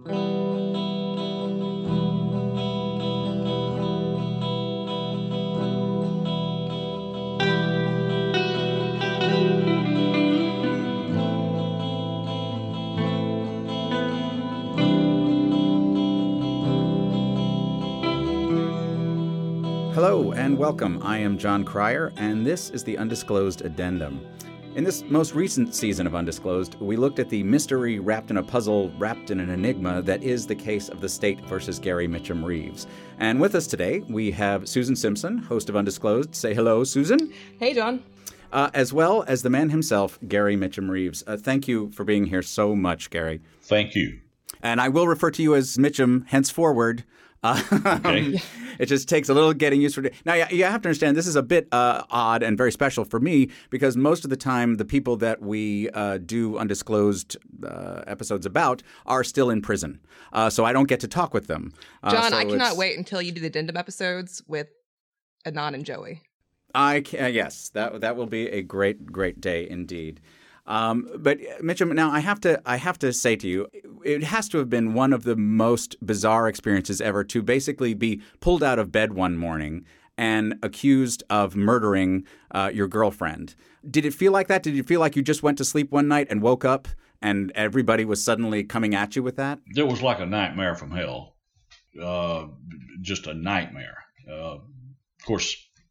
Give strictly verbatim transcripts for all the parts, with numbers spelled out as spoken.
Hello and welcome. I am John Cryer, and this is the Undisclosed Addendum. In this most recent season of Undisclosed, we looked at the mystery wrapped in a puzzle, wrapped in an enigma that is the case of the state versus Gary Mitchum Reeves. And with us today, we have Susan Simpson, host of Undisclosed. Say hello, Susan. Hey, John. Uh, as well as the man himself, Gary Mitchum Reeves. Uh, thank you for being here so much, Gary. Thank you. And I will refer to you as Mitchum henceforward. Uh, okay. It just takes a little getting used to it. Now, you have to understand, this is a bit uh, odd and very special for me because most of the time the people that we uh, do undisclosed uh, episodes about are still in prison. Uh, so I don't get to talk with them. Uh, John, so I cannot it's... wait until you do the addendum episodes with Adnan and Joey. I can, yes, that that will be a great, great day indeed. Um, but Mitchum, now I have to I have to say to you, it has to have been one of the most bizarre experiences ever to basically be pulled out of bed one morning and accused of murdering uh, your girlfriend. Did it feel like that? Did you feel like you just went to sleep one night and woke up and everybody was suddenly coming at you with that? It was like a nightmare from hell, uh, just a nightmare. Uh, of course,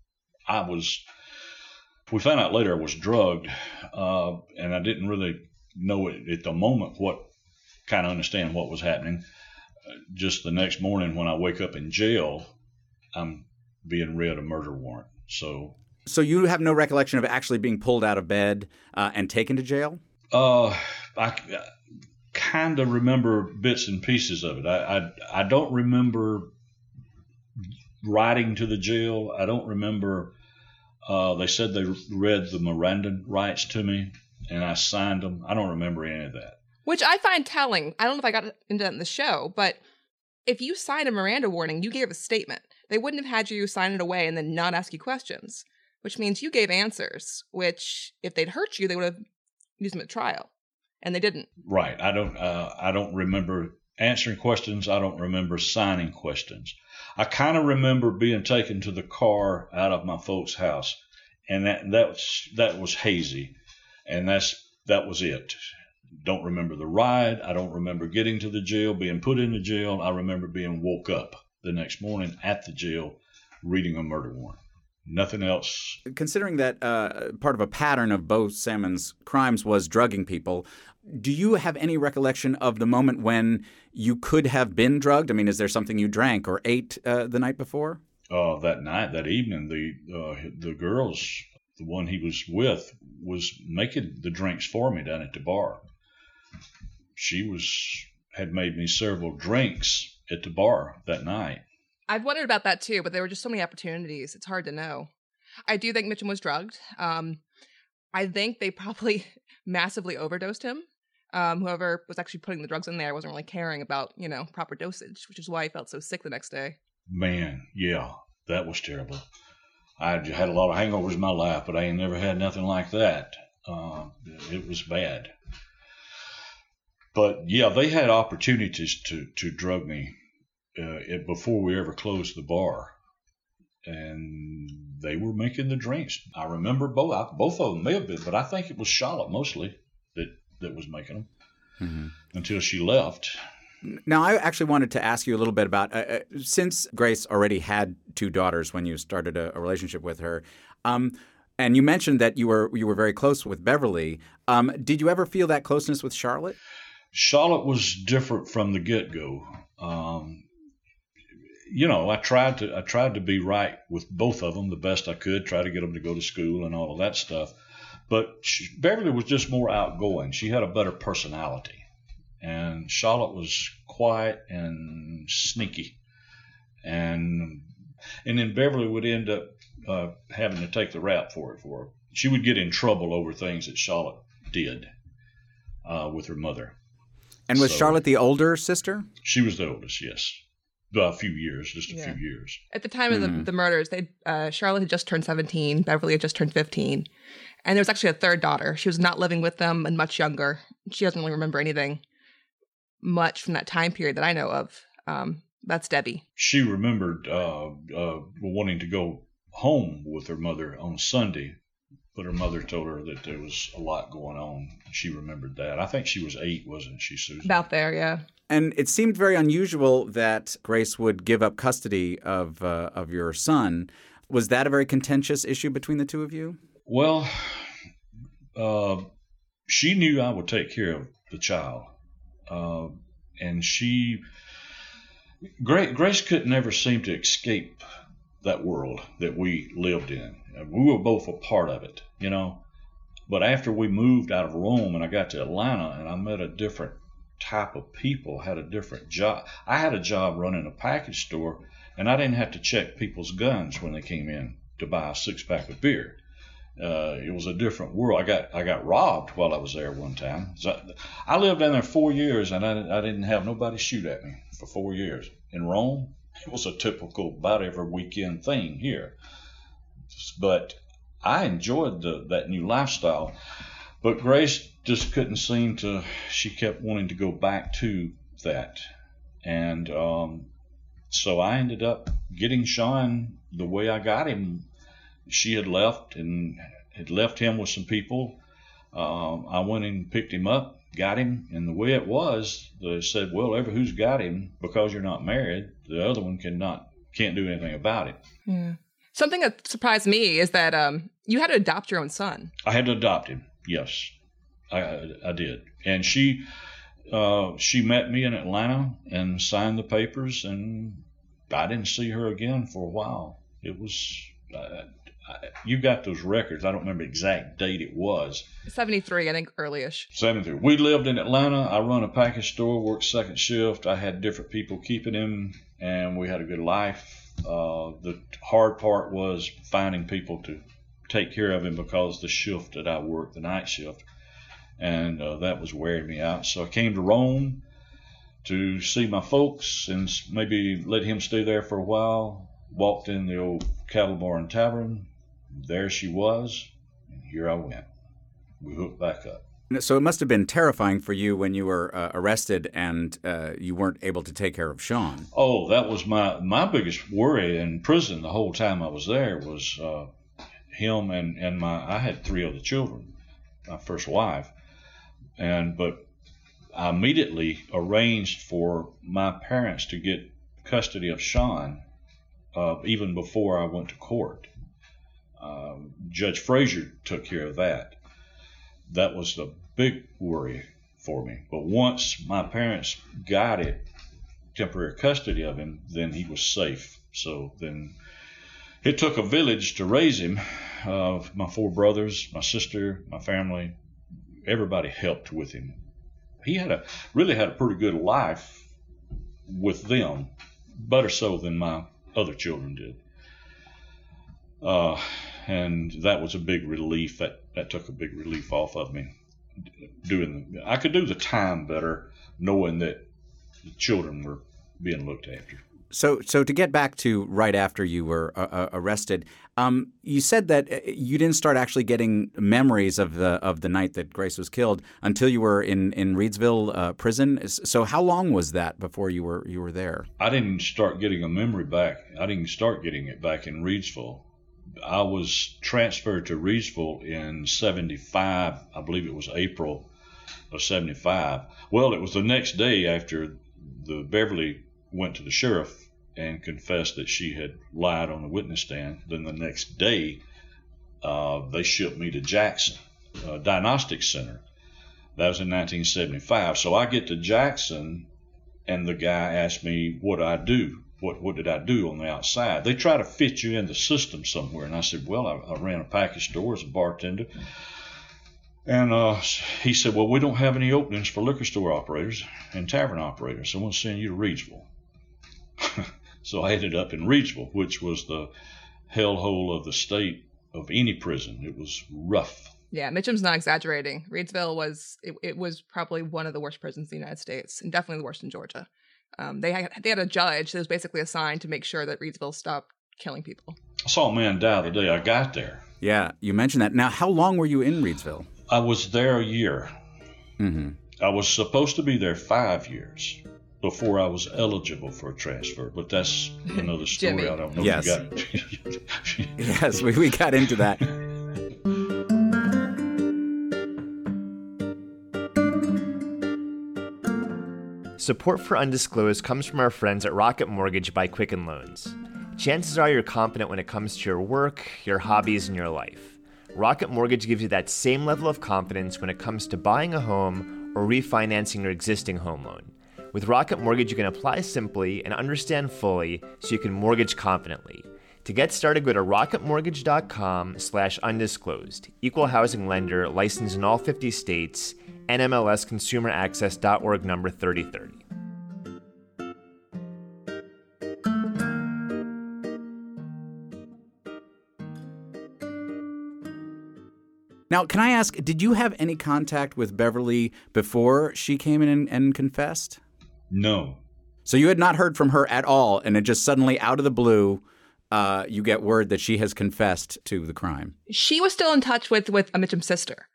I was. We found out later I was drugged, uh, and I didn't really know it at the moment what kind of understand what was happening. Uh, just the next morning when I wake up in jail, I'm being read a murder warrant. So, so you have no recollection of actually being pulled out of bed uh, and taken to jail? Uh, I, I kind of remember bits and pieces of it. I, I I don't remember riding to the jail. I don't remember. Uh, they said they read the Miranda rights to me, and I signed them. I don't remember any of that. Which I find telling. I don't know if I got into that in the show, but if you signed a Miranda warning, you gave a statement. They wouldn't have had you sign it away and then not ask you questions, which means you gave answers, which if they'd hurt you, they would have used them at trial, and they didn't. Right. I don't. Uh, I don't remember answering questions. I don't remember signing questions. I kind of remember being taken to the car out of my folks' house, and that that was, that was hazy, and that's that was it. Don't remember the ride. I don't remember getting to the jail, being put in the jail. I remember being woke up the next morning at the jail, reading a murder warrant. Nothing else. Considering that uh, part of a pattern of Bo Salmon's crimes was drugging people, do you have any recollection of the moment when you could have been drugged? I mean, is there something you drank or ate uh, the night before? Uh, that night, that evening, the uh, the girls, the one he was with, was making the drinks for me down at the bar. She was had made me several drinks at the bar that night. I've wondered about that too, but there were just so many opportunities. It's hard to know. I do think Mitchum was drugged. Um, I think they probably massively overdosed him. Um, whoever was actually putting the drugs in there wasn't really caring about, you know, proper dosage, which is why he felt so sick the next day. Man, yeah, that was terrible. I had a lot of hangovers in my life, but I ain't never had nothing like that. Uh, it was bad. But yeah, they had opportunities to, to drug me uh, it, before we ever closed the bar. And they were making the drinks. I remember both. I, both of them may have been, but I think it was Charlotte mostly that, that was making them mm-hmm. until she left. Now, I actually wanted to ask you a little bit about, uh, since Grace already had two daughters when you started a, a relationship with her, um, and you mentioned that you were you were very close with Beverly. Um, did you ever feel that closeness with Charlotte? Charlotte was different from the get-go. Um, you know, I tried to I tried to be right with both of them the best I could, try to get them to go to school and all of that stuff. But she, Beverly was just more outgoing. She had a better personality. And Charlotte was quiet and sneaky. And and then Beverly would end up uh, having to take the rap for it for her. She would get in trouble over things that Charlotte did uh, with her mother. And was so, Charlotte the older sister? She was the oldest, yes. A few years, just a yeah. few years. At the time of mm-hmm. the, the murders, they uh, Charlotte had just turned seventeen, Beverly had just turned fifteen. And there was actually a third daughter. She was not living with them and much younger. She doesn't really remember anything. much from that time period that I know of. Um, that's Debbie. She remembered uh, uh, wanting to go home with her mother on Sunday, but her mother told her that there was a lot going on. She remembered that. I think she was eight, wasn't she, Susan? About there, yeah. And it seemed very unusual that Grace would give up custody of uh, of your son. Was that a very contentious issue between the two of you? Well, uh, she knew I would take care of the child. Uh, and she, Grace, Grace could never seem to escape that world that we lived in. We were both a part of it, you know. But after we moved out of Rome and I got to Atlanta and I met a different type of people, had a different job. I had a job running a package store, and I didn't have to check people's guns when they came in to buy a six pack of beer. Uh, it was a different world. I got I got robbed while I was there one time. So I, I lived down there four years, and I, I didn't have nobody shoot at me for four years. In Rome, it was a typical about every weekend thing here. But I enjoyed the, that new lifestyle. But Grace just couldn't seem to, she kept wanting to go back to that. And um, so I ended up getting Sean the way I got him. She had left and had left him with some people. Um, I went and picked him up, got him, and the way it was, they said, well, ever who's got him, because you're not married, the other one cannot, can't do anything about it. Yeah. Something that surprised me is that um, you had to adopt your own son. I had to adopt him. Yes, I, I did. And she uh, she met me in Atlanta and signed the papers, and I didn't see her again for a while. It was, uh, I, you got those records. I don't remember the exact date it was. seventy-three, I think, early-ish. seventy-three. We lived in Atlanta. I run a package store, worked second shift. I had different people keeping him, and we had a good life. Uh, the hard part was finding people to take care of him because the shift that I worked, the night shift, and uh, that was wearing me out. So I came to Rome to see my folks and maybe let him stay there for a while. Walked in the old Cattle Barn Tavern. There she was, and here I went. We hooked back up. So it must have been terrifying for you when you were uh, arrested and uh, you weren't able to take care of Sean. Oh, that was my, my biggest worry in prison the whole time I was there was uh, him and, and my, I had three other children, my first wife. And, but I immediately arranged for my parents to get custody of Sean uh, even before I went to court. Uh, Judge Frazier took care of that. That was the big worry for me. But once my parents got it, temporary custody of him, then he was safe. So then it took a village to raise him. Uh, my four brothers, my sister, my family, everybody helped with him. He had a really had a pretty good life with them, better so than my other children did. Uh, and that was a big relief. That that took a big relief off of me. Doing, I could do the time better, knowing that the children were being looked after. So, so to get back to right after you were uh, arrested, um, you said that you didn't start actually getting memories of the of the night that Grace was killed until you were in in Reidsville uh, prison. So, how long was that before you were you were there? I didn't start getting a memory back. I didn't start getting it back in Reidsville. I was transferred to Reidsville in seventy-five. I believe it was April of seventy-five. Well, it was the next day after the Beverly went to the sheriff and confessed that she had lied on the witness stand. Then the next day, uh, they shipped me to Jackson uh, Diagnostics Center. That was in nineteen seventy-five. So I get to Jackson, and the guy asked me what I do. What what did I do on the outside? They try to fit you in the system somewhere. And I said, well, I, I ran a package store as a bartender. And uh, he said, well, we don't have any openings for liquor store operators and tavern operators, so we'll send you to Reidsville. So I ended up in Reidsville, which was the hellhole of the state of any prison. It was rough. Yeah, Mitchum's not exaggerating. Reidsville was it, it was probably one of the worst prisons in the United States, and definitely the worst in Georgia. Um, they had they had a judge that was basically assigned to make sure that Reidsville stopped killing people. I saw a man die the day I got there. Yeah, you mentioned that. Now, how long were you in Reidsville? I was there a year. Mm-hmm. I was supposed to be there five years before I was eligible for a transfer, but that's another story. Jimmy. I don't know Yes. if you got. Yes, we, we got into that. Support for Undisclosed comes from our friends at Rocket Mortgage by Quicken Loans. Chances are you're confident when it comes to your work, your hobbies, and your life. Rocket Mortgage gives you that same level of confidence when it comes to buying a home or refinancing your existing home loan. With Rocket Mortgage, you can apply simply and understand fully so you can mortgage confidently. To get started, go to rocketmortgage.com slash undisclosed. Equal housing lender, licensed in all fifty states, N M L S consumer access dot org number thirty thirty. Now, can I ask, did you have any contact with Beverly before she came in and, and confessed? No. So you had not heard from her at all, and it just suddenly, out of the blue, uh, you get word that she has confessed to the crime. She was still in touch with with Mitchum's sister,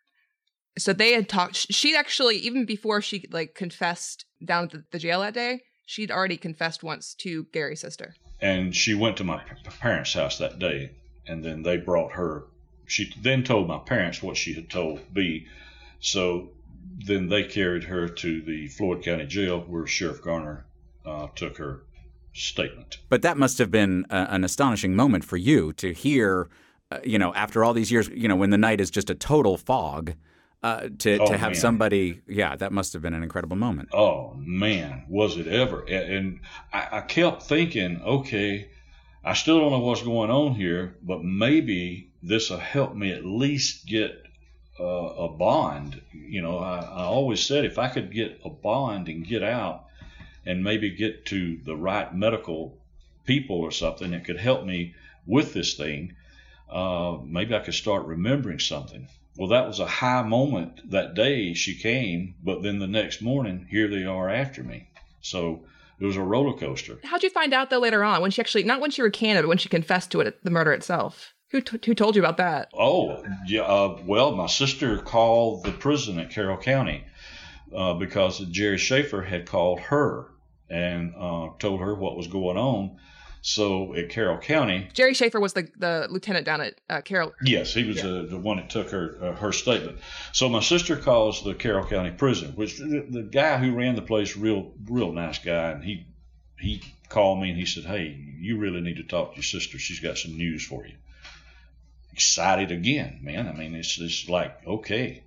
so they had talked. She actually, even before she like confessed down at the, the jail that day, she'd already confessed once to Gary's sister. And she went to my p- parents' house that day, and then they brought her. She then told my parents what she had told B. So then they carried her to the Floyd County Jail, where Sheriff Garner uh, took her statement. But that must have been a, an astonishing moment for you to hear, uh, you know, after all these years, you know, when the night is just a total fog, uh, to, Oh, to have man. somebody, yeah, that must have been an incredible moment. Oh, man, was it ever. And, and I, I kept thinking, okay, I still don't know what's going on here, but maybe this will help me at least get uh, a bond. You know, I, I always said if I could get a bond and get out and maybe get to the right medical people or something that could help me with this thing, uh, maybe I could start remembering something. Well, that was a high moment that day she came, but then the next morning, here they are after me. So it was a roller coaster. How'd you find out though later on when she actually, not when she recanted, but when she confessed to it, the murder itself? Who t- who told you about that? Oh, yeah. Uh, well, my sister called the prison at Carroll County uh, because Jerry Schaefer had called her and uh, told her what was going on. So at Carroll County, Jerry Schaefer was the, the lieutenant down at uh, Carroll. yes, he was Yeah. uh, the one that took her uh, her statement. So my sister calls the Carroll County prison, which the, the guy who ran the place, real real nice guy, and he he called me and he said, "Hey, you really need to talk to your sister. She's got some news for you." Excited again, man. I mean, it's just like, okay,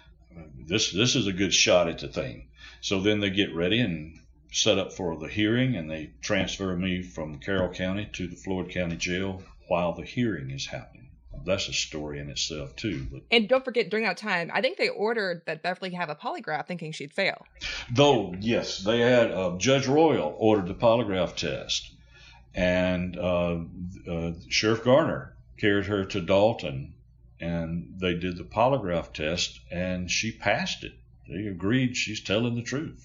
this this is a good shot at the thing. So then they get ready and set up for the hearing, and they transfer me from Carroll County to the Floyd County Jail while the hearing is happening. That's a story in itself too. But And don't forget, during that time, I think they ordered that Beverly have a polygraph thinking she'd fail. though, yes, they had uh, Judge Royal ordered the polygraph test, and uh, uh, Sheriff Garner carried her to Dalton, and they did the polygraph test, and she passed it. They agreed she's telling the truth.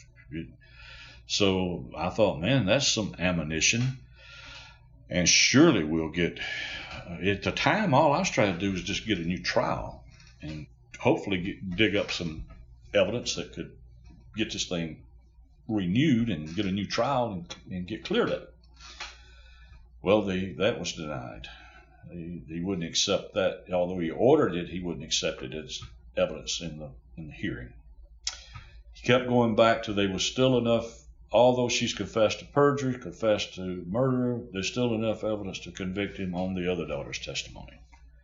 So I thought, man, that's some ammunition, and surely we'll get. At the time, all I was trying to do was just get a new trial and hopefully get, dig up some evidence that could get this thing renewed and get a new trial and, and get cleared of it. Well, they, that was denied. He, he wouldn't accept that. Although he ordered it, he wouldn't accept it as evidence in the in the hearing. He kept going back to there was still enough. Although she's confessed to perjury, confessed to murder, there's still enough evidence to convict him on the other daughter's testimony.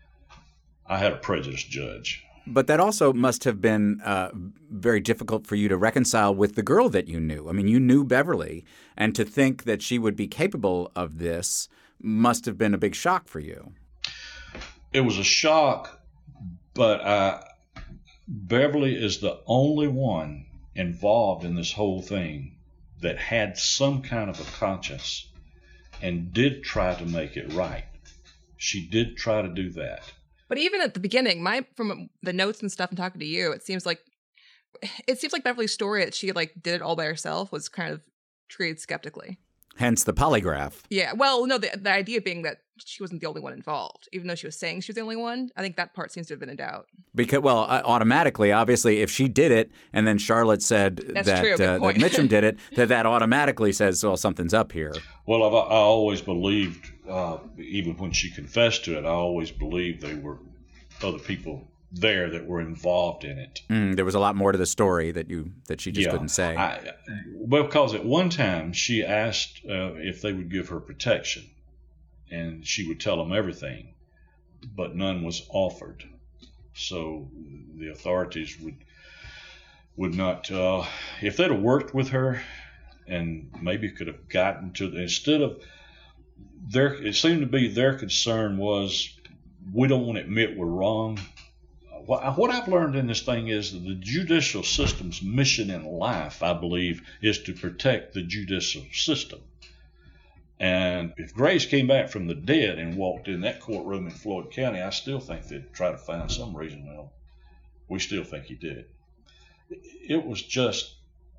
I had a prejudiced judge. But that also must have been uh, very difficult for you to reconcile with the girl that you knew. I mean, you knew Beverly, and to think that she would be capable of this must have been a big shock for you. It was a shock, but uh, Beverly is the only one involved in this whole thing that had some kind of a conscience and did try to make it right. She did try to do that. But even at the beginning, my from the notes and stuff and talking to you, it seems like it seems like Beverly's story that she like did it all by herself was kind of treated skeptically. Hence the polygraph. Yeah, well, no, the the idea being that she wasn't the only one involved, even though she was saying she was the only one. I think that part seems to have been in doubt. Because, well, uh, automatically, obviously, if she did it and then Charlotte said That's that, true, good uh, that point. Mitchum did it, that that automatically says, well, something's up here. Well, I've, I always believed, uh, even when she confessed to it, I always believed they were other people there that were involved in it. Mm, there was a lot more to the story that you that she just Yeah. couldn't say. I, well, because at one time she asked uh, if they would give her protection, and she would tell them everything, but none was offered. So the authorities would would not, uh, if they'd have worked with her, and maybe could have gotten to the, instead of their, it seemed to be their concern was, we don't want to admit we're wrong. What, what I've learned in this thing is that the judicial system's mission in life, I believe, is to protect the judicial system. And if Grace came back from the dead and walked in that courtroom in Floyd County, I still think they'd try to find some reason. Well, we still think he did it. It was just,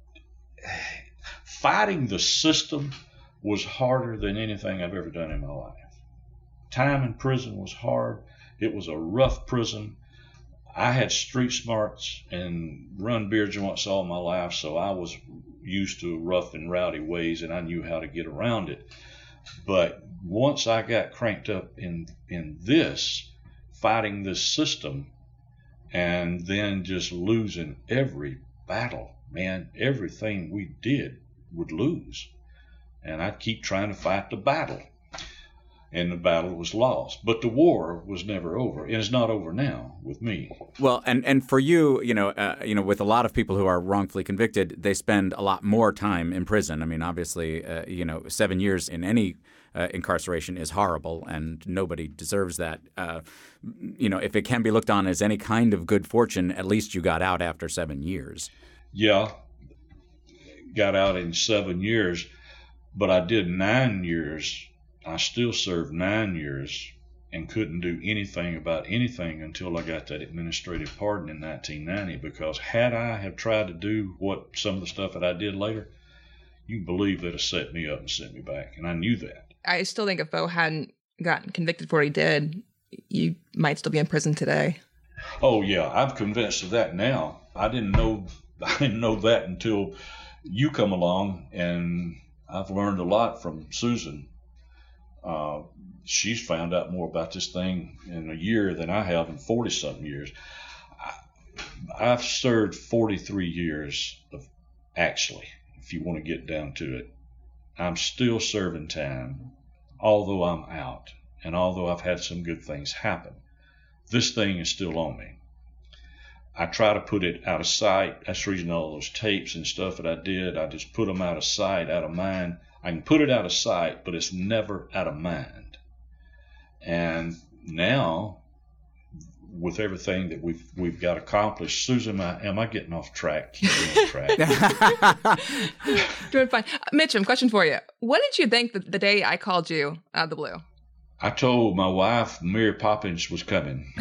fighting the system was harder than anything I've ever done in my life. Time in prison was hard. It was a rough prison. I had street smarts and run beer joints all my life, so I was used to rough and rowdy ways, and I knew how to get around it. But once I got cranked up in in this, fighting this system, and then just losing every battle, man, everything we did would lose. And I'd keep trying to fight the battle. And the battle was lost. But the war was never over, and it's not over now with me. Well, and, and for you, you know, uh, you know, with a lot of people who are wrongfully convicted, they spend a lot more time in prison. I mean, obviously, uh, you know, seven years in any uh, incarceration is horrible, and nobody deserves that. Uh, you know, if it can be looked on as any kind of good fortune, at least you got out after seven years. Yeah, got out in seven years, but I did nine years. I still served nine years and couldn't do anything about anything until I got that administrative pardon in nineteen ninety, because had I have tried to do what some of the stuff that I did later, you can believe that it set me up and sent me back, and I knew that. I still think if Bo hadn't gotten convicted for what he did, you might still be in prison today. Oh yeah, I'm convinced of that now. I didn't know I didn't know that until you come along, and I've learned a lot from Susan. Uh, she's found out more about this thing in a year than I have in forty-something years. I, I've served forty-three years, of, actually, if you want to get down to it. I'm still serving time, although I'm out, and although I've had some good things happen. This thing is still on me. I try to put it out of sight. That's the reason all those tapes and stuff that I did, I just put them out of sight, out of mind. I can put it out of sight, but it's never out of mind. And now, with everything that we've we've got accomplished, Susan, am I, am I getting off track? Keeping off track. Doing fine. Uh, Mitchum, question for you. What did you think the, the day I called you out of the blue? I told my wife Mary Poppins was coming.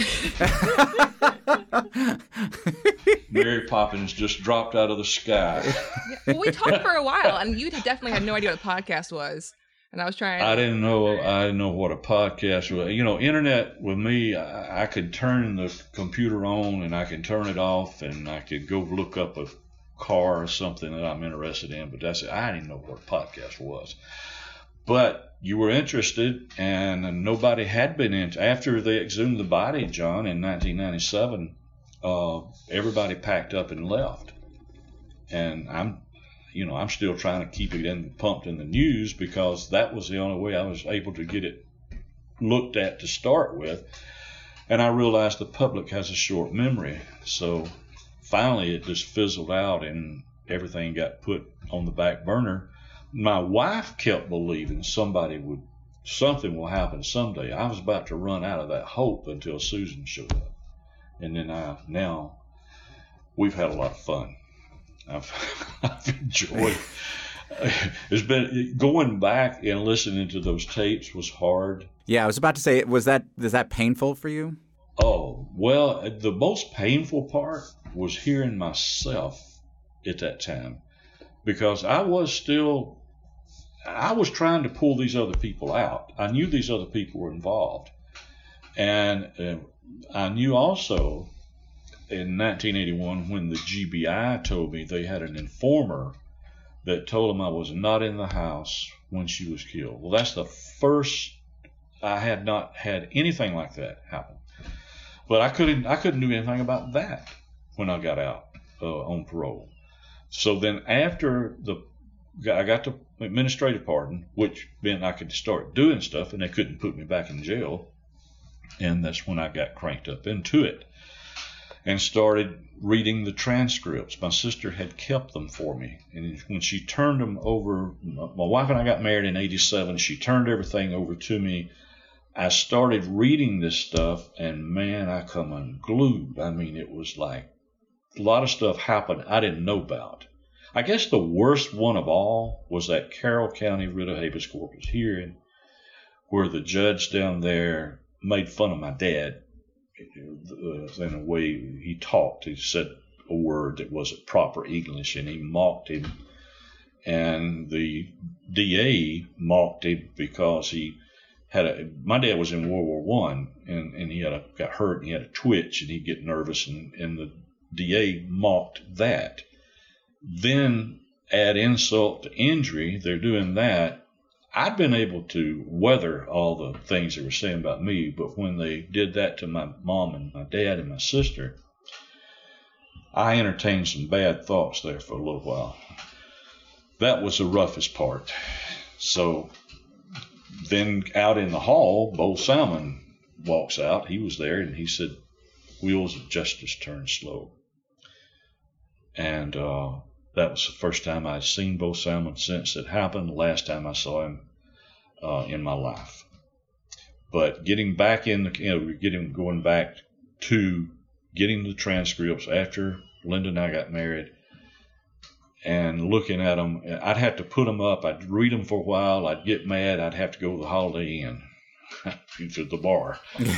Mary Poppins just dropped out of the sky. Yeah, well, we talked for a while, and you definitely had no idea what a podcast was. And I was trying. I didn't know. I didn't know what a podcast was. You know, internet with me, I, I could turn the computer on and I could turn it off, and I could go look up a car or something that I'm interested in. But that's it. I didn't know what a podcast was. But you were interested, and nobody had been in. After they exhumed the body, John, in nineteen ninety-seven, uh, everybody packed up and left. And I'm, you know, I'm still trying to keep it in, pumped in the news, because that was the only way I was able to get it looked at to start with. And I realized the public has a short memory. So finally it just fizzled out and everything got put on the back burner. My wife kept believing somebody would, something will happen someday. I was about to run out of that hope until Susan showed up. And then I, now we've had a lot of fun. I've, I've enjoyed, it's been, going back and listening to those tapes was hard. Yeah, I was about to say, was that, is that painful for you? Oh, well, the most painful part was hearing myself at that time, because I was still, I was trying to pull these other people out. I knew these other people were involved. And uh, I knew also in nineteen eighty-one when the G B I told me they had an informer that told them I was not in the house when she was killed. Well, that's the first I had not had anything like that happen. But I couldn't I couldn't do anything about that when I got out uh, on parole. So then after the I got the administrative pardon, which meant I could start doing stuff, and they couldn't put me back in jail. And that's when I got cranked up into it and started reading the transcripts. My sister had kept them for me. And when she turned them over, my wife and I got married in eighty-seven. She turned everything over to me. I started reading this stuff, and man, I come unglued. I mean, it was like a lot of stuff happened I didn't know about. I guess the worst one of all was that Carroll County writ of habeas corpus hearing where the judge down there made fun of my dad uh, in a way he talked. He said a word that wasn't proper English, and he mocked him. And the D A mocked him because he had a. My dad was in World War One, and and he had a, got hurt, and he had a twitch, and he'd get nervous, and and the D A mocked that. Then add insult to injury, they're doing that. I'd been able to weather all the things they were saying about me, but when they did that to my mom and my dad and my sister, I entertained some bad thoughts there for a little while. That was the roughest part. So then out in the hall, Bo Salmon walks out. He was there, and he said, "Wheels of justice turn slow." And uh, that was the first time I'd seen Bo Salmon since it happened. The last time I saw him uh, in my life. But getting back in, the, you know, getting going back to getting the transcripts after Linda and I got married, and looking at them, I'd have to put them up. I'd read them for a while. I'd get mad. I'd have to go to the Holiday Inn, to the bar.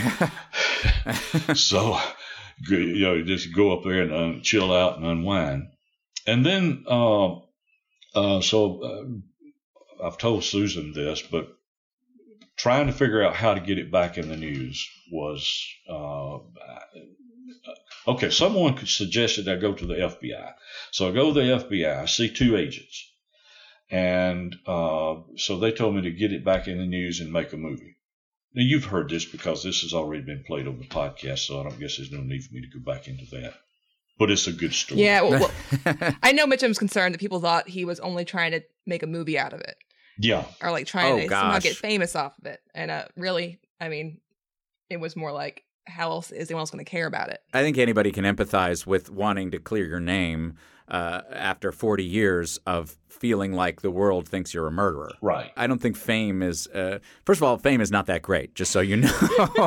So, you know, just go up there and uh, chill out and unwind. And then, uh, uh, so uh, I've told Susan this, but trying to figure out how to get it back in the news was, uh, okay, someone suggested I go to the F B I. So I go to the F B I, I see two agents. And uh, so they told me to get it back in the news and make a movie. Now, you've heard this because this has already been played on the podcast, so I don't guess there's no need for me to go back into that. But it's a good story. Yeah, well, well, I know Mitchum's concerned that people thought he was only trying to make a movie out of it. Yeah. Or like trying Oh, to gosh. somehow get famous off of it. And uh, really, I mean, it was more like, how else is anyone else going to care about it? I think anybody can empathize with wanting to clear your name uh, after forty years of feeling like the world thinks you're a murderer. Right. I don't think fame is uh, – first of all, fame is not that great, just so you know.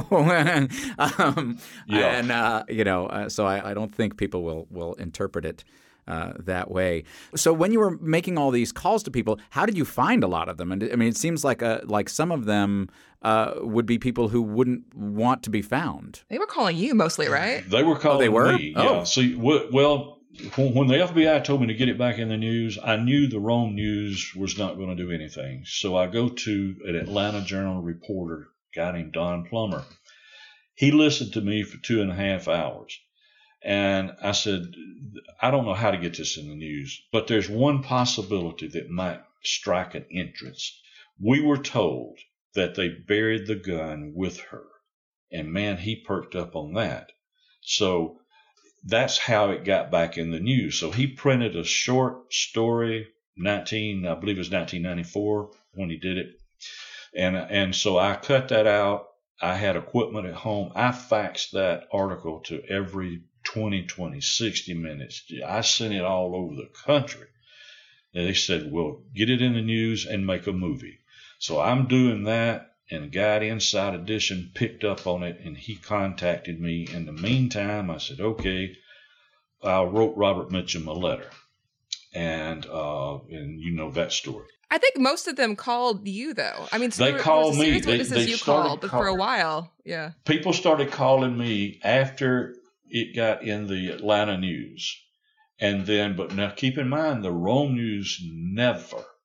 um, Yeah. And, uh, you know, uh, so I, I don't think people will, will interpret it uh, that way. So when you were making all these calls to people, how did you find a lot of them? And I mean, it seems like a, like some of them uh, would be people who wouldn't want to be found. They were calling you mostly, right? They were calling they were? me. Oh. Yeah. See, w- well, when when the F B I told me to get it back in the news, I knew the Rome News was not going to do anything. So I go to an Atlanta Journal reporter, a guy named Don Plummer. He listened to me for two and a half hours. And I said, I don't know how to get this in the news, but there's one possibility that might strike an entrance. We were told that they buried the gun with her. And man, he perked up on that. So that's how it got back in the news. So he printed a short story, nineteen, I believe it was nineteen ninety-four when he did it. And, and so I cut that out. I had equipment at home. I faxed that article to every twenty, twenty, sixty minutes. I sent it all over the country. And they said, well, get it in the news and make a movie. So I'm doing that, and a guy at Inside Edition picked up on it, and he contacted me. In the meantime, I said, okay, I wrote Robert Mitchum a letter. And, uh, and you know that story. I think most of them called you, though. I mean, so They there, called there was a me. series of They- witnesses they you started called, but for a call- while, yeah. People started calling me after it got in the Atlanta News. And then, but now keep in mind, the Rome News never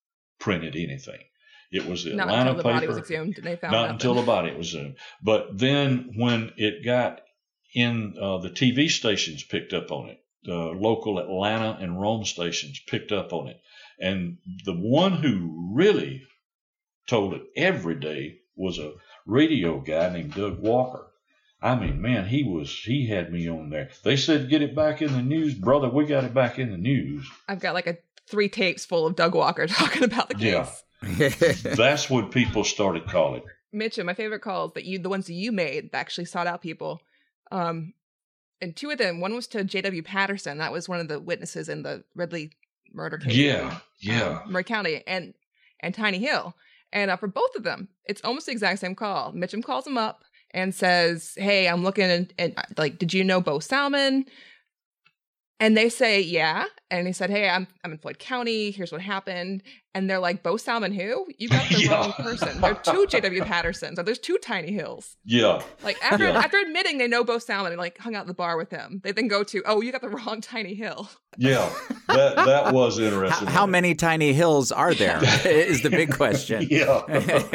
printed anything. It was the Not Atlanta until the paper. body was exhumed and they found Not nothing. until the body was exhumed. But then when it got in, uh, the T V stations picked up on it. The local Atlanta and Rome stations picked up on it. And the one who really told it every day was a radio guy named Doug Walker. I mean, man, he was, he had me on there. They said, get it back in the news. Brother, we got it back in the news. I've got like a three tapes full of Doug Walker talking about the case. Yeah. That's what people started calling. Mitchum, my favorite calls that you, the ones that you made that actually sought out people. Um, and two of them, one was to J W Patterson. That was one of the witnesses in the Ridley murder case. Yeah, in, yeah. Um, Murray County and, and Tiny Hill. And uh, for both of them, it's almost the exact same call. Mitchum calls him up and says, hey, I'm looking and, and like, did you know Bo Salmon? And they say, yeah. And he said, hey, I'm I'm in Floyd County. Here's what happened. And they're like, Bo Salmon who? You got the yeah. wrong person. There are two J W Pattersons. Or there's two Tiny Hills. Yeah. Like after yeah. after admitting they know Bo Salmon and like hung out at the bar with him, they then go to, oh, you got the wrong Tiny Hill. Yeah. That that was interesting. How, how many Tiny Hills are there is the big question. Yeah.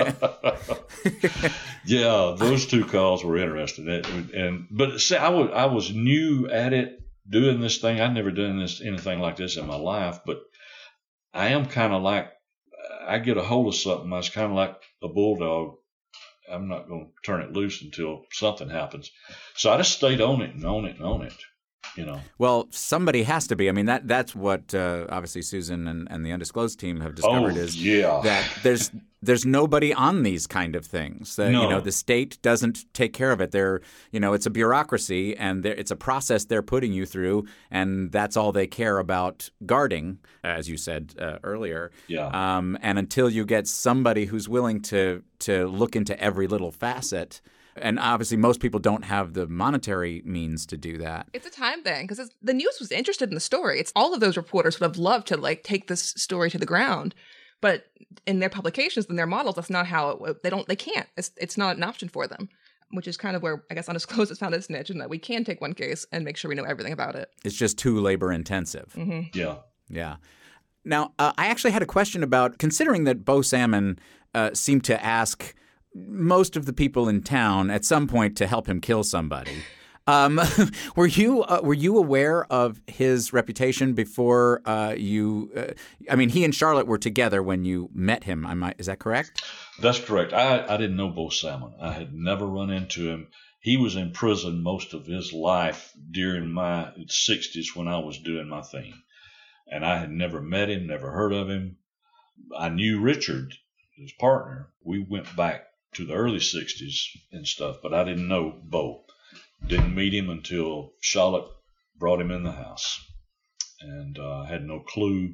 Yeah, those two calls were interesting. And, and but see, I was I was new at it. Doing this thing, I'd never done this anything like this in my life, but I am kind of like, I get a hold of something, I was kind of like a bulldog. I'm not going to turn it loose until something happens. So I just stayed on it and on it and on it, you know. Well, somebody has to be. I mean, that that's what uh, obviously Susan and, and the Undisclosed team have discovered oh, is yeah. that there's there's nobody on these kind of things. That, no. You know, the state doesn't take care of it. They're, you know, it's a bureaucracy and it's a process they're putting you through, and that's all they care about guarding, as you said uh, earlier. Yeah. Um, and until you get somebody who's willing to to look into every little facet. And obviously, most people don't have the monetary means to do that. It's a time thing because the news was interested in the story. It's all of those reporters would have loved to like take this story to the ground, but in their publications and their models, that's not how it. They don't. They can't. It's it's not an option for them. Which is kind of where I guess Undisclosed has found its niche, in that we can take one case and make sure we know everything about it. It's just too labor intensive. Mm-hmm. Yeah. Yeah. Now, uh, I actually had a question about considering that Bo Salmon uh, seemed to ask most of the people in town at some point to help him kill somebody. Um, were you uh, were you aware of his reputation before uh, you? Uh, I mean, he and Charlotte were together when you met him. I might, is that correct? That's correct. I, I didn't know Bo Salmon. I had never run into him. He was in prison most of his life during my sixties when I was doing my thing, and I had never met him, never heard of him. I knew Richard, his partner. We went back to the early sixties and stuff, but I didn't know Bo. Didn't meet him until Charlotte brought him in the house, and uh, had no clue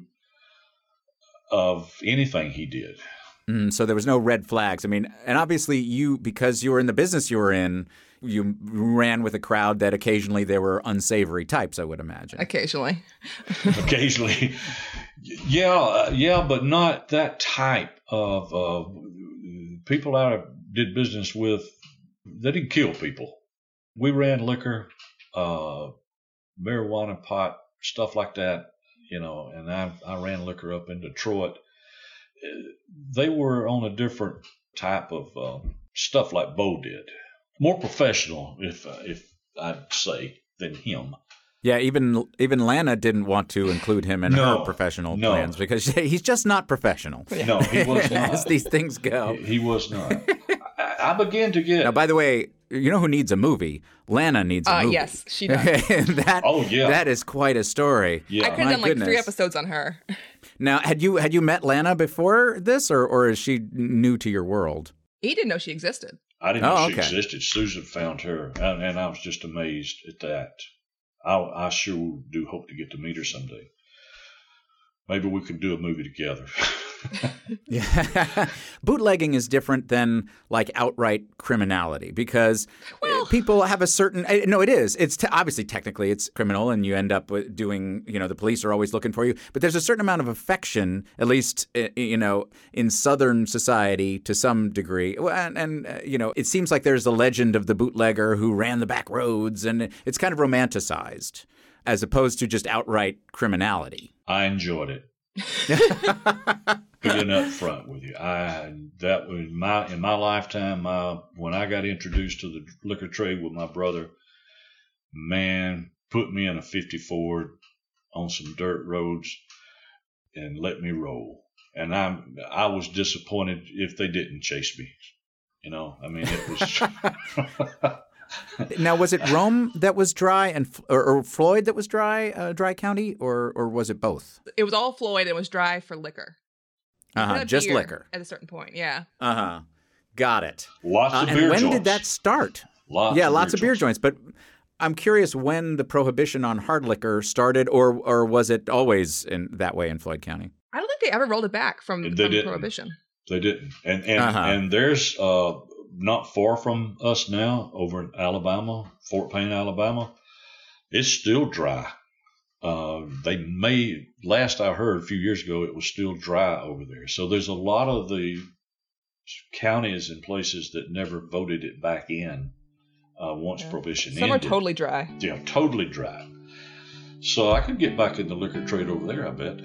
of anything he did. Mm, so there was no red flags. I mean, and obviously you, because you were in the business you were in, you ran with a crowd that occasionally there were unsavory types, I would imagine. Occasionally. Occasionally. Yeah, yeah, but not that type of uh, people I did business with. They didn't kill people. We ran liquor, uh, marijuana, pot, stuff like that, you know, and I, I ran liquor up in Detroit. They were on a different type of uh, stuff like Bo did. More professional, if uh, if I'd say, than him. Yeah, even even Lana didn't want to include him in no, her professional no. plans because he's just not professional. No, he was not. As these things go. He, he was not. I, I began to get... Now, by the way, you know who needs a movie? Lana needs a Uh, movie. yes, she does. that, oh, yeah. That is quite a story. Yeah. I could have My done like goodness. three episodes on her. Now, had you had you met Lana before this, or, or is she new to your world? He didn't know she existed. I didn't know Oh, she okay. existed. Susan found her, and, and I was just amazed at that. I, I sure do hope to get to meet her someday. Maybe we could do a movie together. Yeah. Bootlegging is different than like outright criminality because Well- people have a certain – no, it is. It's te- obviously technically it's criminal and you end up with doing – you know, the police are always looking for you. But there's a certain amount of affection, at least, uh, you know, in Southern society to some degree. Well, And, and uh, you know, it seems like there's the legend of the bootlegger who ran the back roads, and it's kind of romanticized as opposed to just outright criminality. I enjoyed it. being up front with you. I that was my in my lifetime. My when I got introduced to the liquor trade with my brother, man, put me in a fifty-four on some dirt roads and let me roll. And I I was disappointed if they didn't chase me. You know, I mean, it was. Now, was it Rome that was dry and or, or Floyd that was dry, uh, dry county, or or was it both? It was all Floyd and it was dry for liquor. Uh huh. Just liquor at a certain point. Yeah. Uh huh. Got it. Lots uh, of and beer when joints. did that start? Lots yeah, of lots beer of beer joints. joints. But I'm curious when the prohibition on hard liquor started, or or was it always in that way in Floyd County? I don't think they ever rolled it back from, They from didn't. prohibition. They didn't. And and Uh-huh. and there's uh not far from us now over in Alabama, Fort Payne, Alabama. It's still dry. Uh, they may last I heard a few years ago it was still dry over there. So there's a lot of the counties and places that never voted it back in uh, once Yeah. prohibition Some ended. are totally dry. Yeah, totally dry. So I could get back in the liquor trade over there, I bet.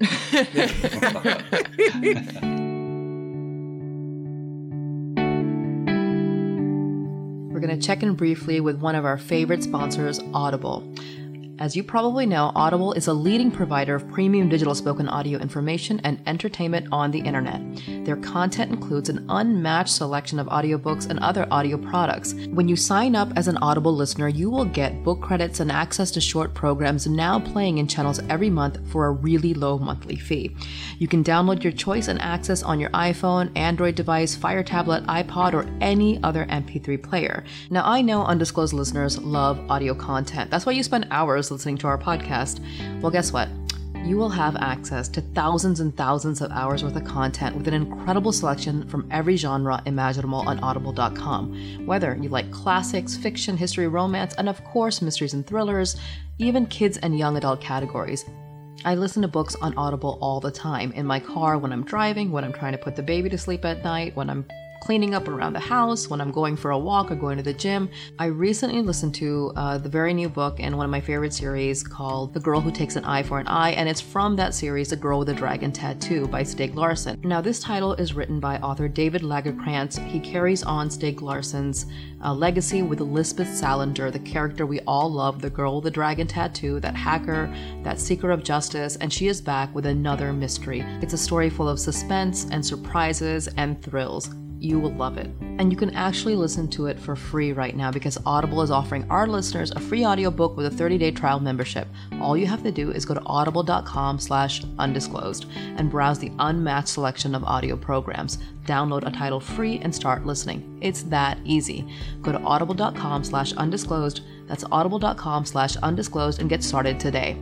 We're going to check in briefly with one of our favorite sponsors, Audible. As you probably know, Audible is a leading provider of premium digital spoken audio information and entertainment on the internet. Their content includes an unmatched selection of audiobooks and other audio products. When you sign up as an Audible listener, you will get book credits and access to short programs now playing in channels every month for a really low monthly fee. You can download your choice and access on your iPhone, Android device, Fire tablet, iPod, or any other M P three player. Now, I know undisclosed listeners love audio content. That's why you spend hours listening to our podcast. Well, guess what? You will have access to thousands and thousands of hours worth of content with an incredible selection from every genre imaginable on audible dot com. Whether you like classics, fiction, history, romance, and of course mysteries and thrillers, even kids and young adult categories. I listen to books on Audible all the time, in my car, when I'm driving, when I'm trying to put the baby to sleep at night, when I'm cleaning up around the house, when I'm going for a walk or going to the gym. I recently listened to uh, the very new book in one of my favorite series called The Girl Who Takes an Eye for an Eye, and it's from that series, The Girl with a Dragon Tattoo by Stieg Larsson. Now, this title is written by author David Lagerkrantz. He carries on Stieg Larsson's uh, legacy with Elizabeth Salander, the character we all love, the girl with the dragon tattoo, that hacker, that seeker of justice, and she is back with another mystery. It's a story full of suspense and surprises and thrills. You will love it. And you can actually listen to it for free right now because Audible is offering our listeners a free audiobook with a thirty-day trial membership. All you have to do is go to audible dot com slash undisclosed and browse the unmatched selection of audio programs. Download a title free and start listening. It's that easy. Go to audible dot com slash undisclosed. That's audible dot com slash undisclosed and get started today.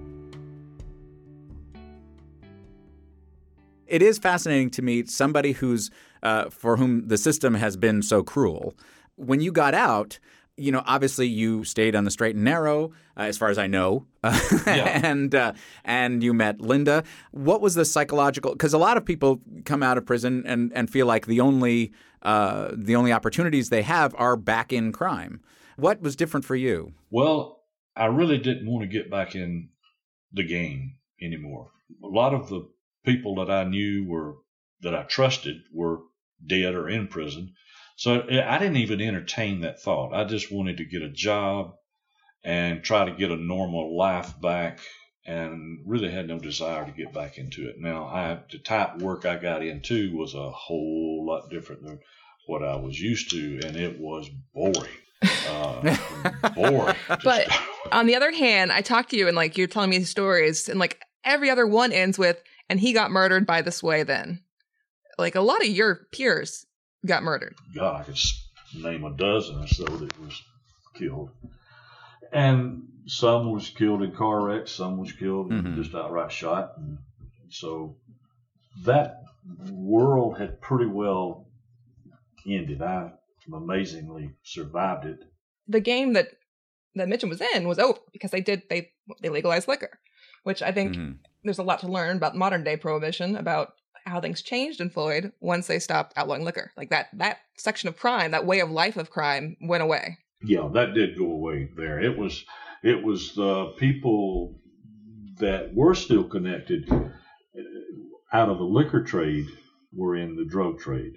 It is fascinating to meet somebody who's uh, for whom the system has been so cruel. When you got out, you know, obviously you stayed on the straight and narrow, uh, as far as I know, Yeah. and uh, and you met Linda. What was the psychological? Because a lot of people come out of prison and, and feel like the only uh, the only opportunities they have are back in crime. What was different for you? Well, I really didn't want to get back in the game anymore. A lot of the people that I knew were that I trusted were dead or in prison. So I didn't even entertain that thought. I just wanted to get a job and try to get a normal life back, and really had no desire to get back into it. Now, I, the type of work I got into was a whole lot different than what I was used to, and it was boring. Uh, boring. Just- But on the other hand, I talked to you and like you're telling me stories, and like every other one ends with, and he got murdered by this way then. Like a lot of your peers got murdered. God, I could s- name a dozen or so that was killed. And some was killed in car wrecks, some was killed Mhm. just outright shot. And so that world had pretty well ended. I amazingly survived it. The game that that Mitchum was in was over because they did they they legalized liquor, which I think Mhm. there's a lot to learn about modern day prohibition, about how things changed in Floyd once they stopped outlawing liquor. Like that that section of crime, that way of life of crime went away. Yeah, that did go away there. It was it was the people that were still connected. out of the liquor trade were in the drug trade,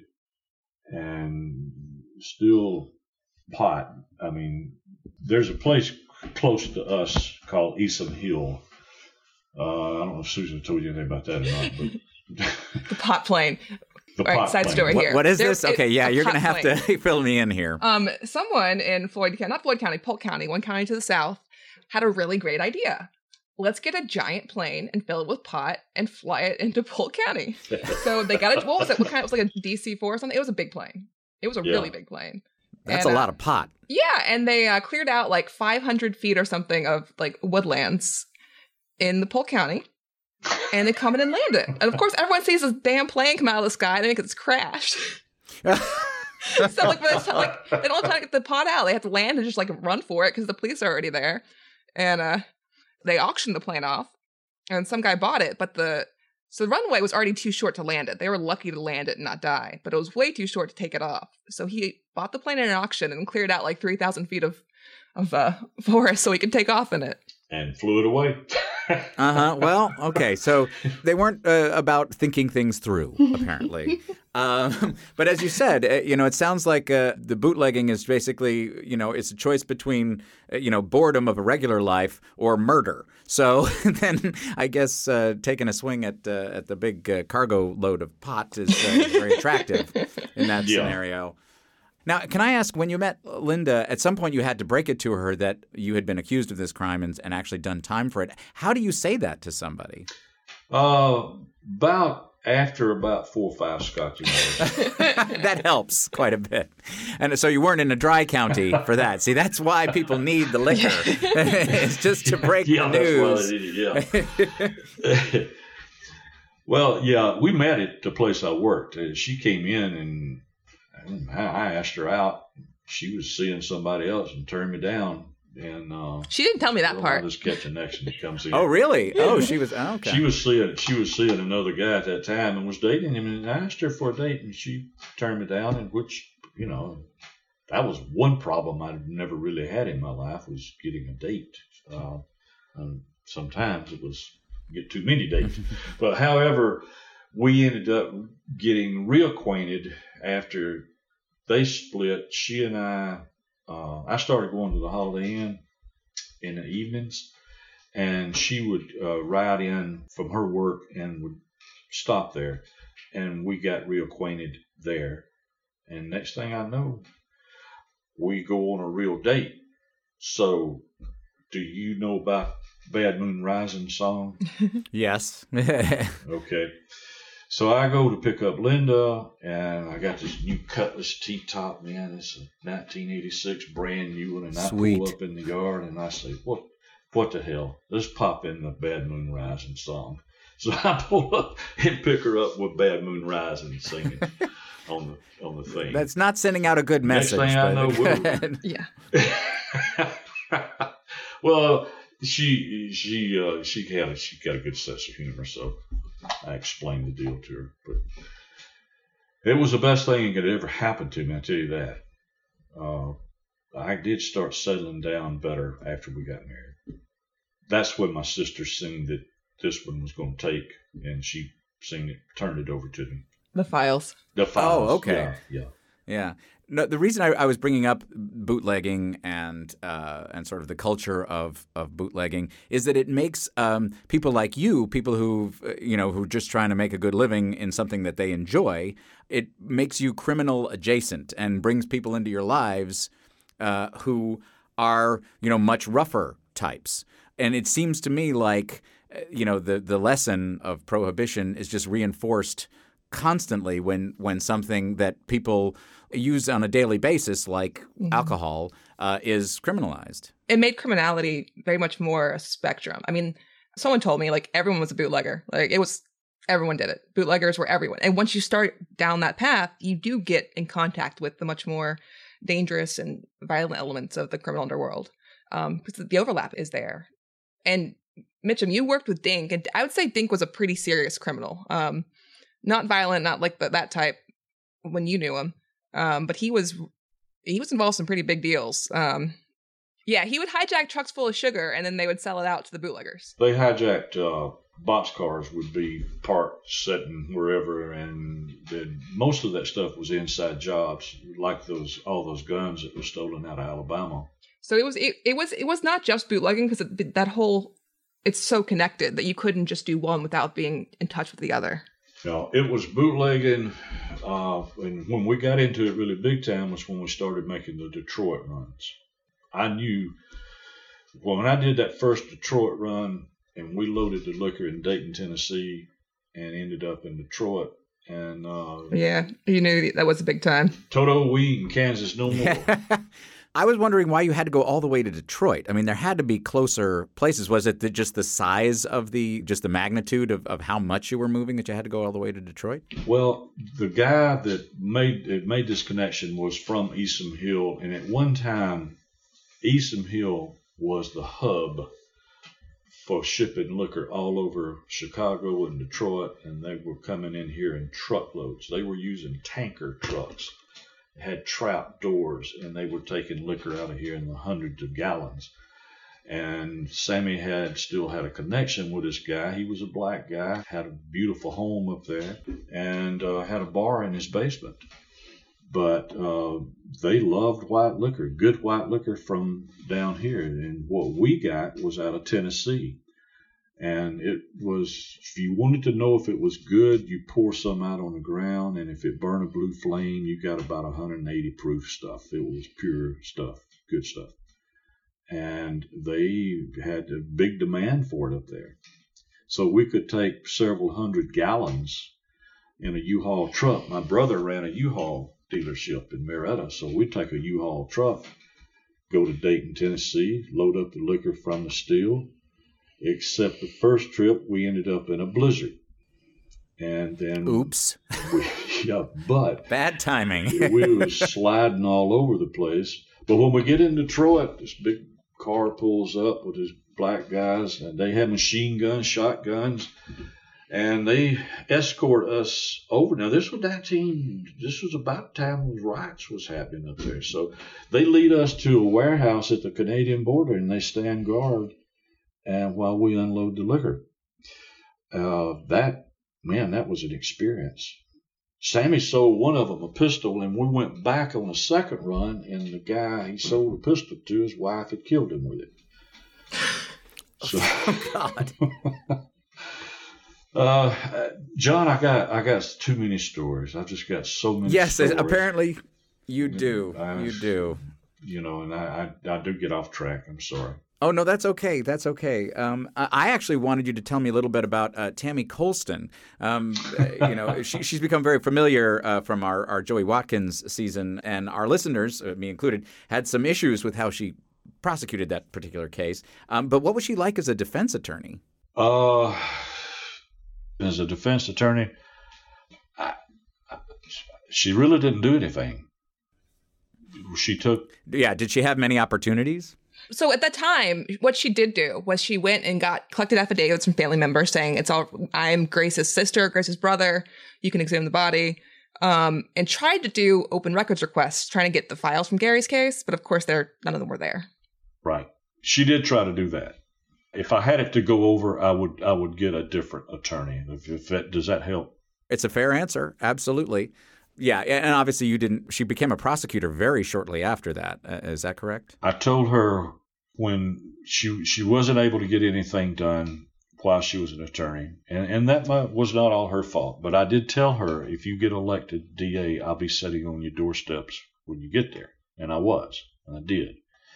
and still pot. I mean, there's a place close to us called Eastham Hill. Uh, I don't know if Susan told you anything about that or not, but The pot plane. the All right, pot side plane. story What, here. what is There- this? it- Okay, yeah, a you're going to pot have plane. to fill me in here. Um, someone in Floyd County, not Floyd County, Polk County, one county to the south, had a really great idea. Let's get a giant plane and fill it with pot and fly it into Polk County. So they got it. What was it? What kind? It was like a D C four or something. It was a big plane. It was a Yeah. really big plane. That's and, a uh, lot of pot. Yeah, and they uh, cleared out like five hundred feet or something of like woodlands in the Polk County, and they come in and land it. And of course, everyone sees this damn plane come out of the sky and they think it's crashed. So like, by the time, like they don't have time to get the pot out. They have to land and just like run for it because the police are already there. And uh, they auctioned the plane off, and some guy bought it. But the so the runway was already too short to land it. They were lucky to land it and not die, but it was way too short to take it off. So he bought the plane in an auction and cleared out like three thousand feet of of uh, forest so he could take off in it. And flew it away. Uh huh. Well, okay. So they weren't uh, about thinking things through, apparently. um, but as you said, uh, you know, it sounds like uh, the bootlegging is basically, you know, it's a choice between, uh, you know, boredom of a regular life or murder. So then I guess uh, taking a swing at uh, at the big uh, cargo load of pot is uh, very attractive in that Yeah. scenario. Now, can I ask, when you met Linda, at some point you had to break it to her that you had been accused of this crime and, and actually done time for it. How do you say that to somebody? Uh, about after about four or five scotch hours. That helps quite a bit. And so you weren't in a dry county for that. See, that's why people need the liquor. It's just to break yeah, the that's news. why they did it, yeah. Well, yeah, we met at the place I worked. Uh, She came in and I I asked her out. She was seeing somebody else and turned me down. And uh, She didn't tell me that well, part. I'll just catch the next one that comes in. Oh, really? Oh, she was oh, okay. She was seeing she was seeing another guy at that time and was dating him, and I asked her for a date, and she turned me down. And which, you know, that was one problem I'd never really had in my life, was getting a date. Uh, and sometimes it was get too many dates. But however, we ended up getting reacquainted after they split. She and I, uh, I started going to the Holiday Inn in the evenings, and she would uh, ride in from her work and would stop there, and we got reacquainted there. And next thing I know, we go on a real date. So, do you know about Bad Moon Rising song? Yes. Okay. So I go to pick up Linda, and I got this new Cutlass T-top, man. It's a nineteen eighty-six brand new one, and I Sweet. pull up in the yard, and I say, what what the hell? Let's pop in the Bad Moon Rising song. So I pull up and pick her up with Bad Moon Rising singing on the on the thing. That's not sending out a good Next message. thing I but- know, we're- Yeah. Well, she she uh, she had a, she got a good sense of humor, so I explained the deal to her. But it was the best thing that could ever happen to me. I tell you that. Uh, I did start settling down better after we got married. That's when my sister seen that this one was going to take, and she seen it, turned it over to me. The files. The files. Oh, okay. Yeah, yeah. Yeah. No, the reason I, I was bringing up bootlegging and uh, and sort of the culture of, of bootlegging is that it makes um, people like you, people who you know who are just trying to make a good living in something that they enjoy, it makes you criminal adjacent and brings people into your lives uh, who are you know much rougher types. And it seems to me like you know the the lesson of prohibition is just reinforced constantly when when something that people use on a daily basis, like mm-hmm. alcohol, uh, is criminalized. It made criminality very much more a spectrum. I mean, someone told me like everyone was a bootlegger. Like it was, everyone did it. Bootleggers were everyone. And once you start down that path, you do get in contact with the much more dangerous and violent elements of the criminal underworld, um, because the overlap is there. And Mitchum, you worked with Dink, and I would say Dink was a pretty serious criminal. Um, not violent, not like the, that type when you knew him. Um, but he was he was involved in some pretty big deals. Um, yeah, he would hijack trucks full of sugar, and then they would sell it out to the bootleggers. They hijacked uh, boxcars would be parked, sitting wherever, and then most of that stuff was inside jobs, like those all those guns that were stolen out of Alabama. So it was it, it was it was not just bootlegging, because that whole it's so connected that you couldn't just do one without being in touch with the other. No, it was bootlegging, uh, and when we got into it really big time was when we started making the Detroit runs. I knew, well, when I did that first Detroit run, and we loaded the liquor in Dayton, Tennessee, and ended up in Detroit, and uh, yeah, you knew that was a big time. Toto, we in Kansas no more. I was wondering why you had to go all the way to Detroit. I mean, there had to be closer places. Was it the, just the size of the, just the magnitude of, of how much you were moving that you had to go all the way to Detroit? Well, the guy that made that made this connection was from Esom Hill, and at one time, Esom Hill was the hub for shipping liquor all over Chicago and Detroit, and they were coming in here in truckloads. They were using tanker trucks. Had trap doors, and they were taking liquor out of here in the hundreds of gallons. And Sammy had still had a connection with this guy. He was a black guy, had a beautiful home up there, and uh, had a bar in his basement. But uh, they loved white liquor, good white liquor from down here. And what we got was out of Tennessee. And it was, if you wanted to know if it was good, you pour some out on the ground, and if it burned a blue flame, you got about one hundred eighty proof stuff. It was pure stuff, good stuff. And they had a big demand for it up there. So we could take several hundred gallons in a U-Haul truck. My brother ran a U-Haul dealership in Marietta, so we'd take a U-Haul truck, go to Dayton, Tennessee, load up the liquor from the still. Except the first trip, we ended up in a blizzard. And then... Oops. We, yeah, but... Bad timing. We were sliding all over the place. But when we get in Detroit, this big car pulls up with these black guys, and they have machine guns, shotguns, and they escort us over. Now, this was nineteen... This was about the time when riots was happening up there. So they lead us to a warehouse at the Canadian border, and they stand guard. And while we unload the liquor, uh, that, man, that was an experience. Sammy sold one of them a pistol, and we went back on a second run, and the guy he sold the pistol to, his wife had killed him with it. So, oh, God. uh, John, I got I got too many stories. I've just got so many yes, stories. Yes, apparently you do. I, you do. You know, and I, I, I do get off track. I'm sorry. Oh, no, that's okay. That's okay. Um, I actually wanted you to tell me a little bit about uh, Tammy Colston. Um, you know, she, she's become very familiar uh, from our, our Joey Watkins season, and our listeners, uh, me included, had some issues with how she prosecuted that particular case. Um, but what was she like as a defense attorney? Uh, as a defense attorney, I, I, she really didn't do anything. She took... Yeah, did she have many opportunities? So at that time, what she did do was she went and got collected affidavits from family members saying, it's all, I'm Grace's sister, Grace's brother, you can examine the body, um, and tried to do open records requests, trying to get the files from Gary's case. But of course, there none of them were there. Right. She did try to do that. If I had it to go over, I would I would get a different attorney. If, if that, does that help? It's a fair answer. Absolutely. Yeah, and obviously you didn't. She became a prosecutor very shortly after that. Uh, is that correct? I told her when she she wasn't able to get anything done while she was an attorney, and and that was not all her fault. But I did tell her, if you get elected D A, I'll be sitting on your doorsteps when you get there, and I was, and I did.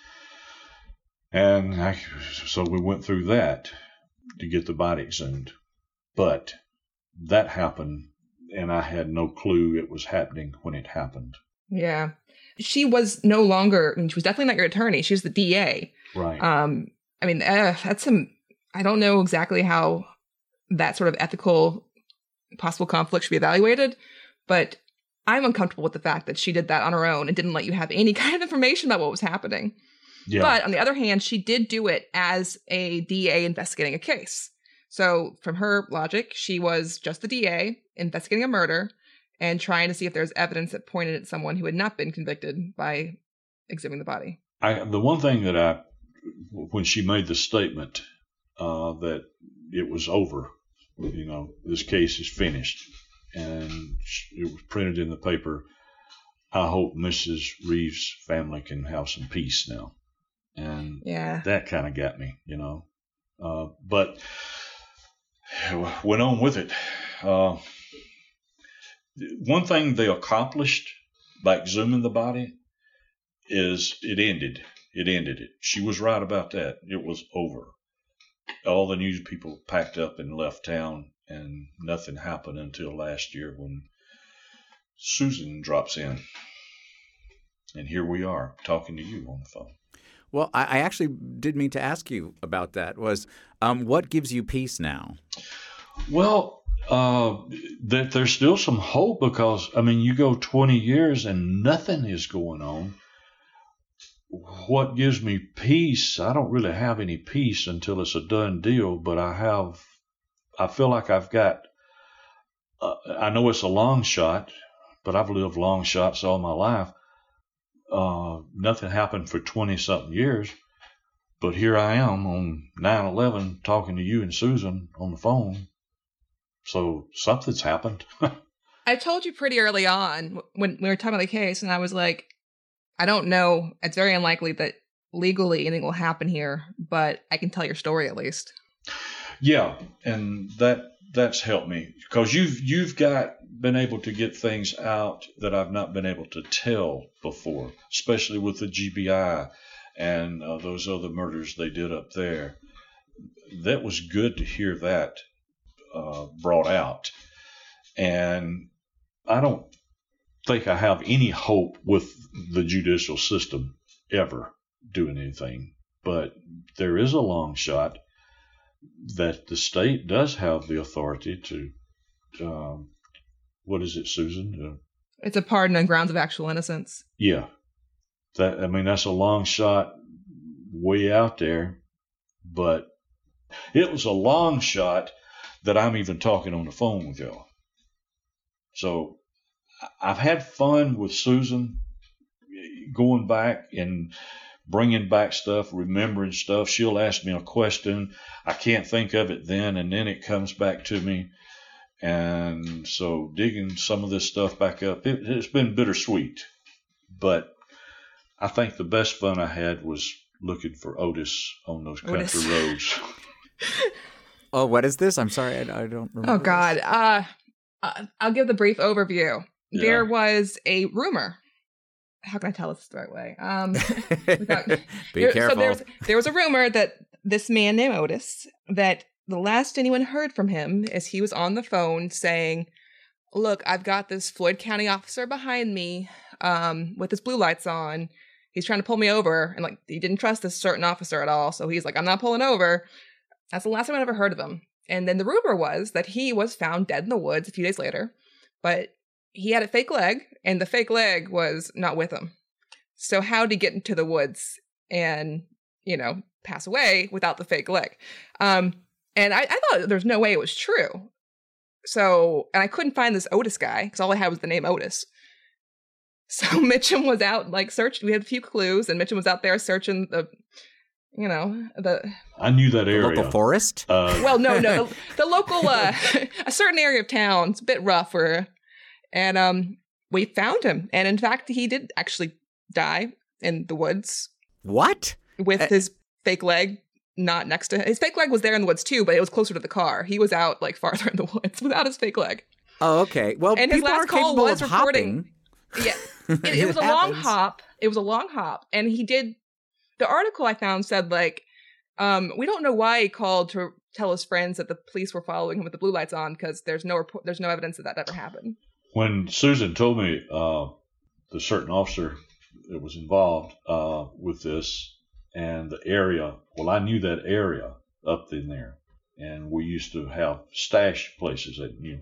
And I, so we went through that to get the body exhumed, but that happened. And I had no clue it was happening when it happened. Yeah. She was no longer, I mean, she was definitely not your attorney. She was the D A. Right. Um, I mean, uh, that's some, I don't know exactly how that sort of ethical possible conflict should be evaluated, but I'm uncomfortable with the fact that she did that on her own and didn't let you have any kind of information about what was happening. Yeah. But on the other hand, she did do it as a D A investigating a case. So from her logic, she was just the D A investigating a murder and trying to see if there's evidence that pointed at someone who had not been convicted by exhuming the body. I, the one thing that I, when she made the statement uh, that it was over. You know, this case is finished. And it was printed in the paper. I hope Missus Reeves' family can have some peace now. And yeah. that kind of got me, you know. Uh, but went on with it. Uh, one thing they accomplished by exhuming the body is it ended. It ended it. She was right about that. It was over. All the news people packed up and left town, and nothing happened until last year when Susan drops in. And here we are talking to you on the phone. Well, I, I actually did mean to ask you about that. Was um, what gives you peace now? Well, uh, that there's still some hope because, I mean, you go twenty years and nothing is going on. What gives me peace? I don't really have any peace until it's a done deal, but I have, I feel like I've got, uh, I know it's a long shot, but I've lived long shots all my life. Uh, nothing happened for twenty something years, but here I am on nine eleven talking to you and Susan on the phone. So something's happened. I told you pretty early on when we were talking about the case, and I was like, I don't know. It's very unlikely that legally anything will happen here, but I can tell your story at least. Yeah, and that that's helped me because you've you've got been able to get things out that I've not been able to tell before, especially with the G B I and uh, those other murders they did up there. That was good to hear that uh, brought out, and I don't think I have any hope with the judicial system ever doing anything, but there is a long shot that the state does have the authority to, um, what is it, Susan? Uh, it's a pardon on grounds of actual innocence. Yeah. That, I mean, that's a long shot way out there, but it was a long shot that I'm even talking on the phone with y'all. So I've had fun with Susan going back and bringing back stuff, remembering stuff. She'll ask me a question. I can't think of it then, and then it comes back to me. And so digging some of this stuff back up, it, it's been bittersweet. But I think the best fun I had was looking for Otis on those country Otis. roads. Oh, what is this? I'm sorry, I, I don't remember. Oh, God. Uh, uh, I'll give the brief overview. Yeah. There was a rumor. How can I tell this the right way? Um, without, Be there, careful. So there was, there was a rumor that this man named Otis, that the last anyone heard from him is he was on the phone saying, look, I've got this Floyd County officer behind me um, with his blue lights on. He's trying to pull me over. And like, he didn't trust this certain officer at all. So he's like, I'm not pulling over. That's the last time I ever heard of him. And then the rumor was that he was found dead in the woods a few days later, but he had a fake leg, and the fake leg was not with him. So how did he get into the woods and, you know, pass away without the fake leg? Um, and I, I thought there's no way it was true. So, and I couldn't find this Otis guy, because all I had was the name Otis. So Mitchum was out, like, searched. We had a few clues, and Mitchum was out there searching the, you know, the... I knew that The area. local forest? Uh, Well, no, no. The, the local, uh, a certain area of town. It's a bit rougher. And um, we found him. And in fact, he did actually die in the woods. What? With Uh, his fake leg not next to him. His fake leg was there in the woods too, but it was closer to the car. He was out like farther in the woods without his fake leg. Oh, okay. Well, And his people last are call capable was of reporting- hopping. Yeah. It, it was a It long happens. hop. It was a long hop. And he did, the article I found said like, um, we don't know why he called to tell his friends that the police were following him with the blue lights on, because there's no report, there's no evidence that that ever happened. When Susan told me uh, the certain officer that was involved uh, with this and the area, well, I knew that area up in there, and we used to have stash places that you.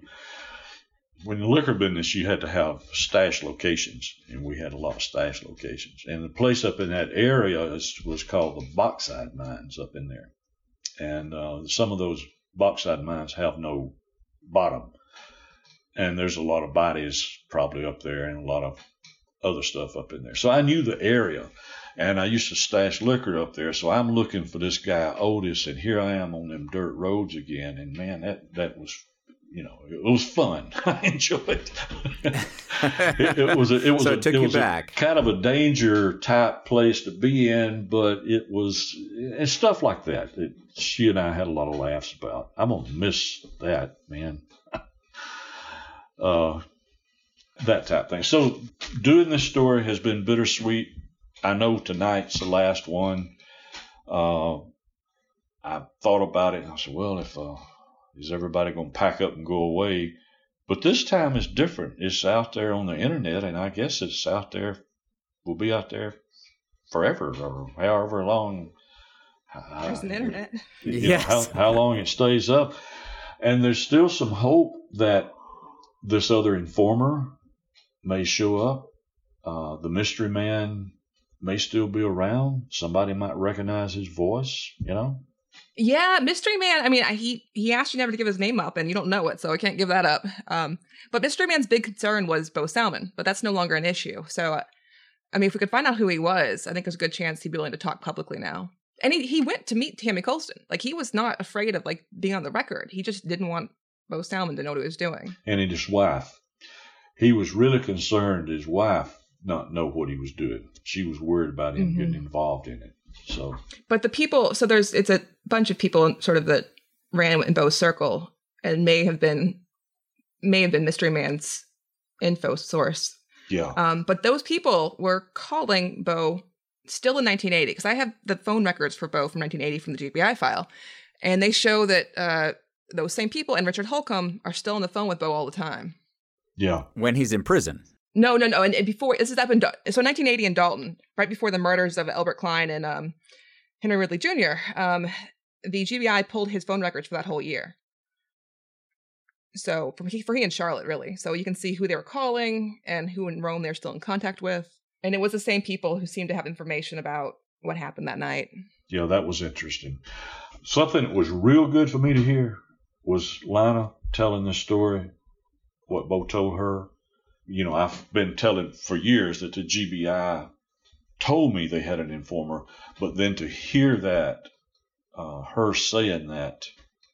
When the liquor business, you had to have stash locations, and we had a lot of stash locations. And the place up in that area is, was called the Bauxite Mines up in there, and uh, some of those bauxite mines have no bottom. And there's a lot of bodies probably up there and a lot of other stuff up in there. So I knew the area. And I used to stash liquor up there, so I'm looking for this guy Otis, and here I am on them dirt roads again. And man, that that was, you know, it was fun. I enjoyed it. it, it was a, it was so a, it took it you was back. A, kind of a danger type place to be in, but it was and stuff like that. It, she and I had a lot of laughs about. I'm gonna miss that, man. uh, that type thing. So doing this story has been bittersweet. I know tonight's the last one. Uh, I thought about it and I said, well, if uh, is everybody going to pack up and go away? But this time it's different. It's out there on the internet, and I guess it's out there. Will be out there forever or however long. There's an internet. You Yes. know, how, how long it stays up. And there's still some hope that this other informer may show up. Uh, the mystery man may still be around. Somebody might recognize his voice, you know? Yeah, Mystery Man. I mean, I, he he asked you never to give his name up, and you don't know it, so I can't give that up. Um, but Mystery Man's big concern was Bo Salmon, but that's no longer an issue. So, uh, I mean, if we could find out who he was, I think there's a good chance he'd be willing to talk publicly now. And he, he went to meet Tammy Colston. Like, he was not afraid of, like, being on the record. He just didn't want Bo Salmon to know what he was doing. And his wife. He was really concerned his wife not know what he was doing. She was worried about him Mm-hmm. getting involved in it. So, But the people, so there's, it's a bunch of people sort of that ran in Bo's circle and may have been, may have been Mystery Man's info source. yeah. Um, but those people were calling Bo still in nineteen eighty, because I have the phone records for Bo from nineteen eighty from the G B I file. And they show that uh, those same people and Richard Holcomb are still on the phone with Bo all the time. Yeah. When he's in prison. No, no, no. And, and before, this is up in, Dal- so nineteen eighty in Dalton, right before the murders of Albert Klein and um, Henry Ridley Junior, um, the G B I pulled his phone records for that whole year. So from he, for he and Charlotte, really. So you can see who they were calling and who in Rome they're still in contact with. And it was the same people who seemed to have information about what happened that night. Yeah, that was interesting. Something that was real good for me to hear was Lana telling this story, what Bo told her. You know, I've been telling for years that the G B I told me they had an informer, but then to hear that, uh, her saying that,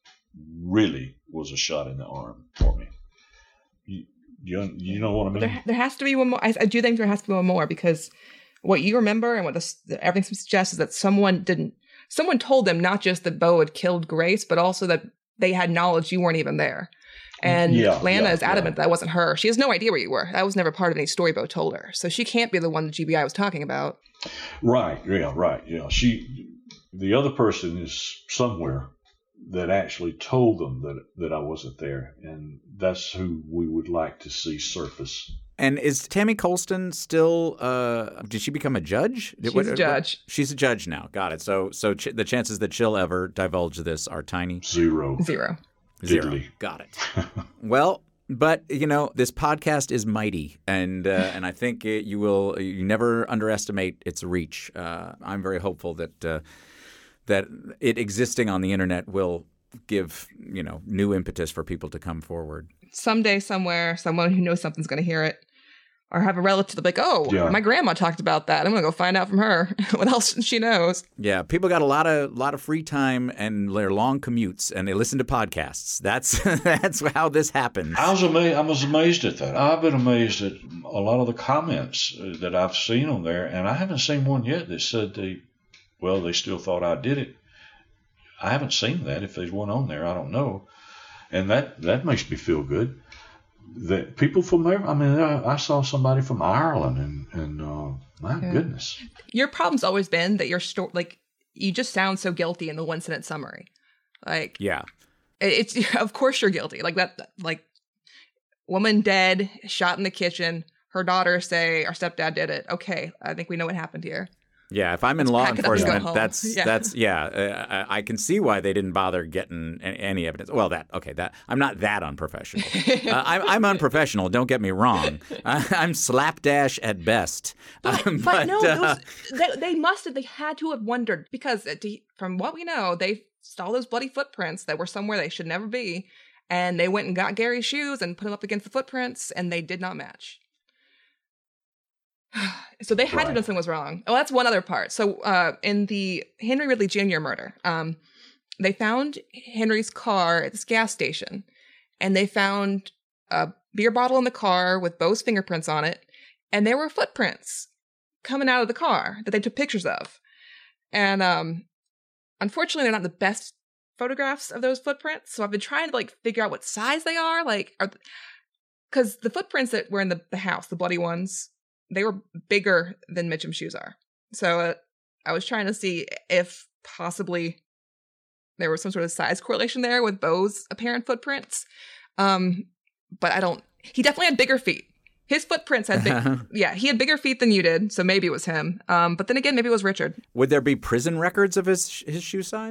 really was a shot in the arm for me. You, you, you know what I mean? There, there has to be one more. I, I do think there has to be one more, because what you remember and what the, everything suggests is that someone didn't, someone told them not just that Bo had killed Grace, but also that they had knowledge you weren't even there. And Yeah, Lana yeah, is adamant yeah. that wasn't her. She has no idea where you were. That was never part of any story Bo told her. So she can't be the one the G B I was talking about. Right, yeah, right, yeah. She, the other person is somewhere that actually told them that that I wasn't there, and that's who we would like to see surface. And is Tammy Colston still? Uh, did she become a judge? Did- She's what- a what- judge. she's a judge now. Got it. So, so ch- the chances that she'll ever divulge this are tiny. Zero. Zero. Zero. Diddly. Got it. Well, but you know, this podcast is mighty, and uh, and I think it, you will you never underestimate its reach. Uh, I'm very hopeful that uh, that it existing on the internet will give you know new impetus for people to come forward. Someday, somewhere, someone who knows something's going to hear it. Or have a relative like, oh, Yeah. my grandma talked about that. I'm going to go find out from her what else she knows. Yeah, people got a lot of lot of free time and their long commutes, and they listen to podcasts. That's that's how this happens. I was amazed. I was amazed at that. I've been amazed at a lot of the comments uh, that I've seen on there, and I haven't seen one yet that said they, well, they still thought I did it. I haven't seen that. If there's one on there, I don't know, and that that makes me feel good. That people from there. I mean, I, I saw somebody from Ireland, and and uh, my Yeah. goodness, Your problem's always been that your story, like, you just sound so guilty in the one sentence summary. Like, Yeah. it's, of course you're guilty. Like that, like, woman dead, shot in the kitchen. Her daughters say our stepdad did it. Okay, I think we know what happened here. Yeah, if I'm in law pack it up and go enforcement, home. that's Yeah. that's yeah. Uh, I I can see why they didn't bother getting a- any evidence. Well, that okay. That I'm not that unprofessional. uh, I'm, I'm unprofessional. Don't get me wrong. I, I'm slapdash at best. But, Um, but, no, uh, those, they, they must have, they had to have wondered, because uh, to- from what we know, they saw those bloody footprints that were somewhere they should never be, and they went and got Gary's shoes and put them up against the footprints, and they did not match. So they had Right. to know something was wrong. Oh, that's one other part. So uh, in the Henry Ridley Junior murder, um, they found Henry's car at this gas station, and they found a beer bottle in the car with Beau's fingerprints on it, and there were footprints coming out of the car that they took pictures of. And um, unfortunately, they're not the best photographs of those footprints. So I've been trying to like figure out what size they are. Like, are because the footprints that were in the, the house, the bloody ones, they were bigger than Mitchum's shoes are. So uh, I was trying to see if possibly there was some sort of size correlation there with Beau's apparent footprints. Um, but I don't, he definitely had bigger feet. His footprints had big, yeah, he had bigger feet than you did. So maybe it was him. Um, but then again, maybe it was Richard. Would there be prison records of his his shoe size?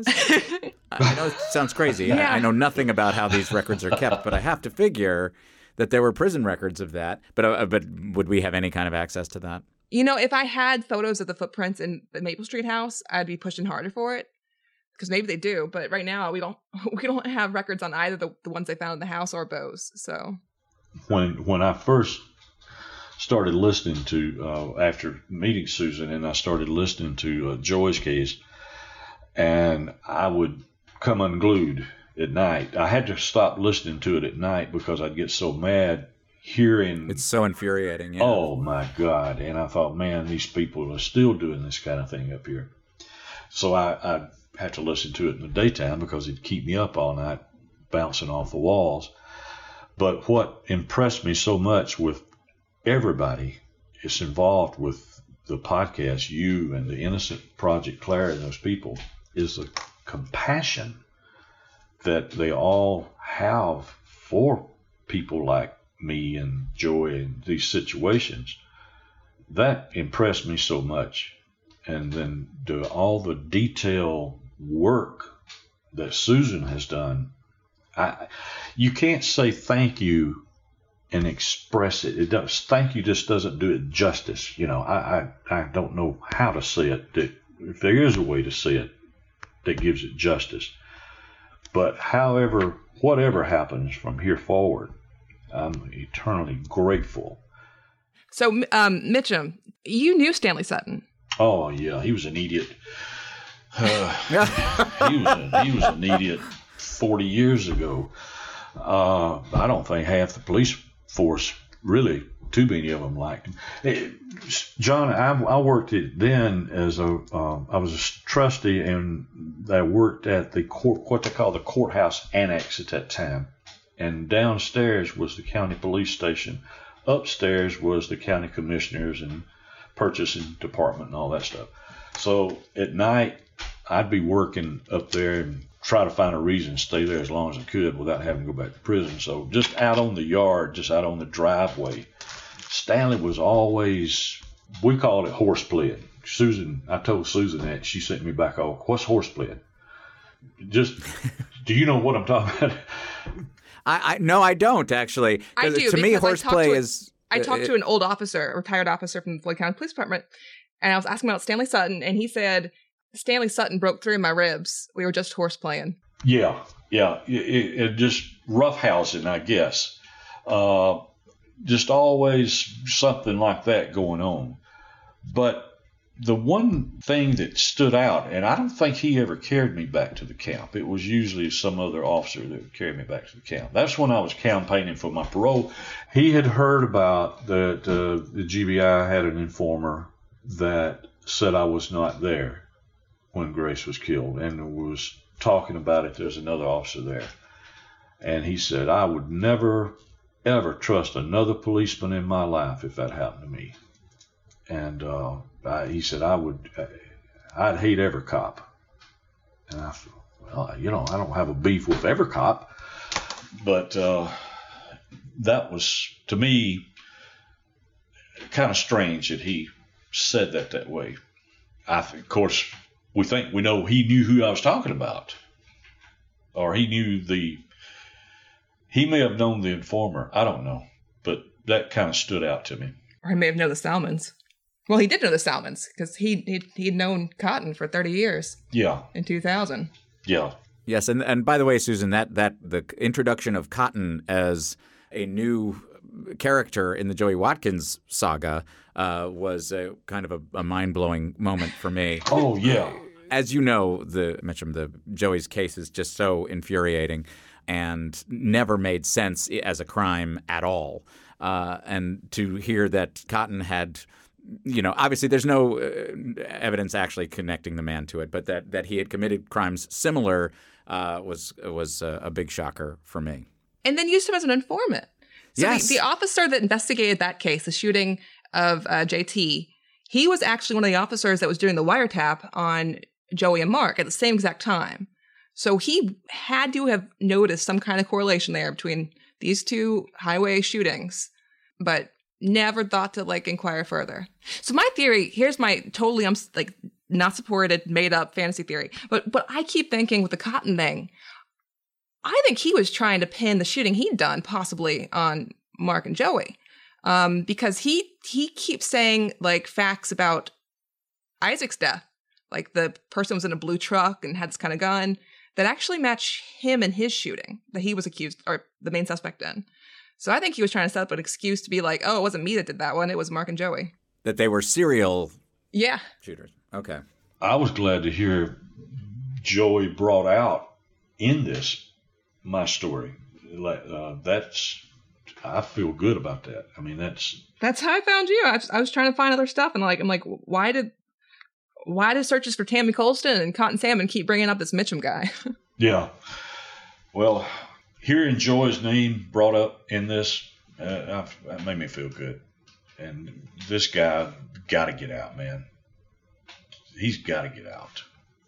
I know it sounds crazy. Yeah. I, I know nothing about how these records are kept, but I have to figure that there were prison records of that. But uh, but would we have any kind of access to that? You know, if I had photos of the footprints in the Maple Street house, I'd be pushing harder for it. Because maybe they do, but right now we don't we don't have records on either the, the ones they found in the house or Beau's. So When when I first started listening to, uh, after meeting Susan, and I started listening to uh, Joy's case, and I would come unglued at night. I had to stop listening to it at night because I'd get so mad hearing. It's so infuriating. Yeah. Oh my God. And I thought, man, these people are still doing this kind of thing up here. So I, I had to listen to it in the daytime because it'd keep me up all night bouncing off the walls. But what impressed me so much with everybody is involved with the podcast, you and the Innocent Project, Claire and those people, is the compassion that they all have for people like me and Joy in these situations. That impressed me so much. And then do all the detail work that Susan has done. I, you can't say thank you and express it. It does. Thank you just doesn't do it justice. You know, I, I, I don't know how to say it. That if there is a way to say it that gives it justice. But however, whatever happens from here forward, I'm eternally grateful. So um, Mitchum, you knew Stanley Sutton. Oh yeah, he was an idiot. Uh, he was a, he was an idiot forty years ago. Uh, I don't think half the police force, really, too many of them liked him. It, John, I, I worked it then as a, uh, I was a trustee, and I worked at the court, what they call the courthouse annex at that time. And downstairs was the county police station. Upstairs was the county commissioners and purchasing department and all that stuff. So at night, I'd be working up there and try to find a reason to stay there as long as I could without having to go back to prison. So just out on the yard, just out on the driveway, Stanley was always, we called it horseplay. Susan, I told Susan that. She sent me back, oh, what's horseplay? Just, do you know what I'm talking about? I, I no, I don't actually. I do. To me, because I horseplay talked to a- is. I talked uh, to an old officer, a retired officer from the Floyd County Police Department, and I was asking about Stanley Sutton, and he said, Stanley Sutton broke through my ribs. We were just horse playing. Yeah, yeah. It, it, it just roughhousing, I guess. Uh, just always something like that going on. But the one thing that stood out, and I don't think he ever carried me back to the camp. It was usually some other officer that would carry me back to the camp. That's when I was campaigning for my parole. He had heard about that uh, the G B I had an informer that said I was not there when Grace was killed, and was talking about it. There's another officer there. And he said, I would never, ever trust another policeman in my life if that happened to me. And uh, I, he said, I would, I'd hate every cop. And I thought, well, you know, I don't have a beef with every cop. But uh, that was, to me, kind of strange that he said that that way. I, of course, we think we know he knew who I was talking about. Or he knew the, he may have known the informer. I don't know. But that kind of stood out to me. Or he may have known the Salmons. Well, he did know the Salmons, because he, he, he'd known Cotton for thirty years. Yeah. In two thousand. Yeah. Yes, and and by the way, Susan, that that the introduction of Cotton as a new character in the Joey Watkins saga uh, was a, kind of a, a mind-blowing moment for me. Oh, yeah. As you know, the Mitchum, the Joey's case is just so infuriating and never made sense as a crime at all. Uh, and to hear that Cotton had, you know, obviously there's no uh, evidence actually connecting the man to it, but that, that he had committed crimes similar uh, was was uh, a big shocker for me. And then used him as an informant. So yes. the, the officer that investigated that case, the shooting of uh, J T, he was actually one of the officers that was doing the wiretap on Joey and Mark at the same exact time. So he had to have noticed some kind of correlation there between these two highway shootings, but never thought to like inquire further. So my theory, here's my totally, I'm like not supported, made up fantasy theory, but but I keep thinking with the Cotton thing, I think he was trying to pin the shooting he'd done possibly on Mark and Joey, um, because he he keeps saying like facts about Isaac's death, like the person was in a blue truck and had this kind of gun that actually match him and his shooting that he was accused or the main suspect in. So I think he was trying to set up an excuse to be like, oh, it wasn't me that did that one. It was Mark and Joey. That they were serial yeah. shooters. Okay. I was glad to hear Joey brought out in this my story. Like uh, that's, I feel good about that. I mean, that's that's how I found you. I, just, I was trying to find other stuff, and like I'm like, why did why did searches for Tammy Colston and Cotton Salmon keep bringing up this Mitchum guy? Yeah. Well, hearing Joey's name brought up in this, uh, that made me feel good. And this guy got to get out, man. He's got to get out.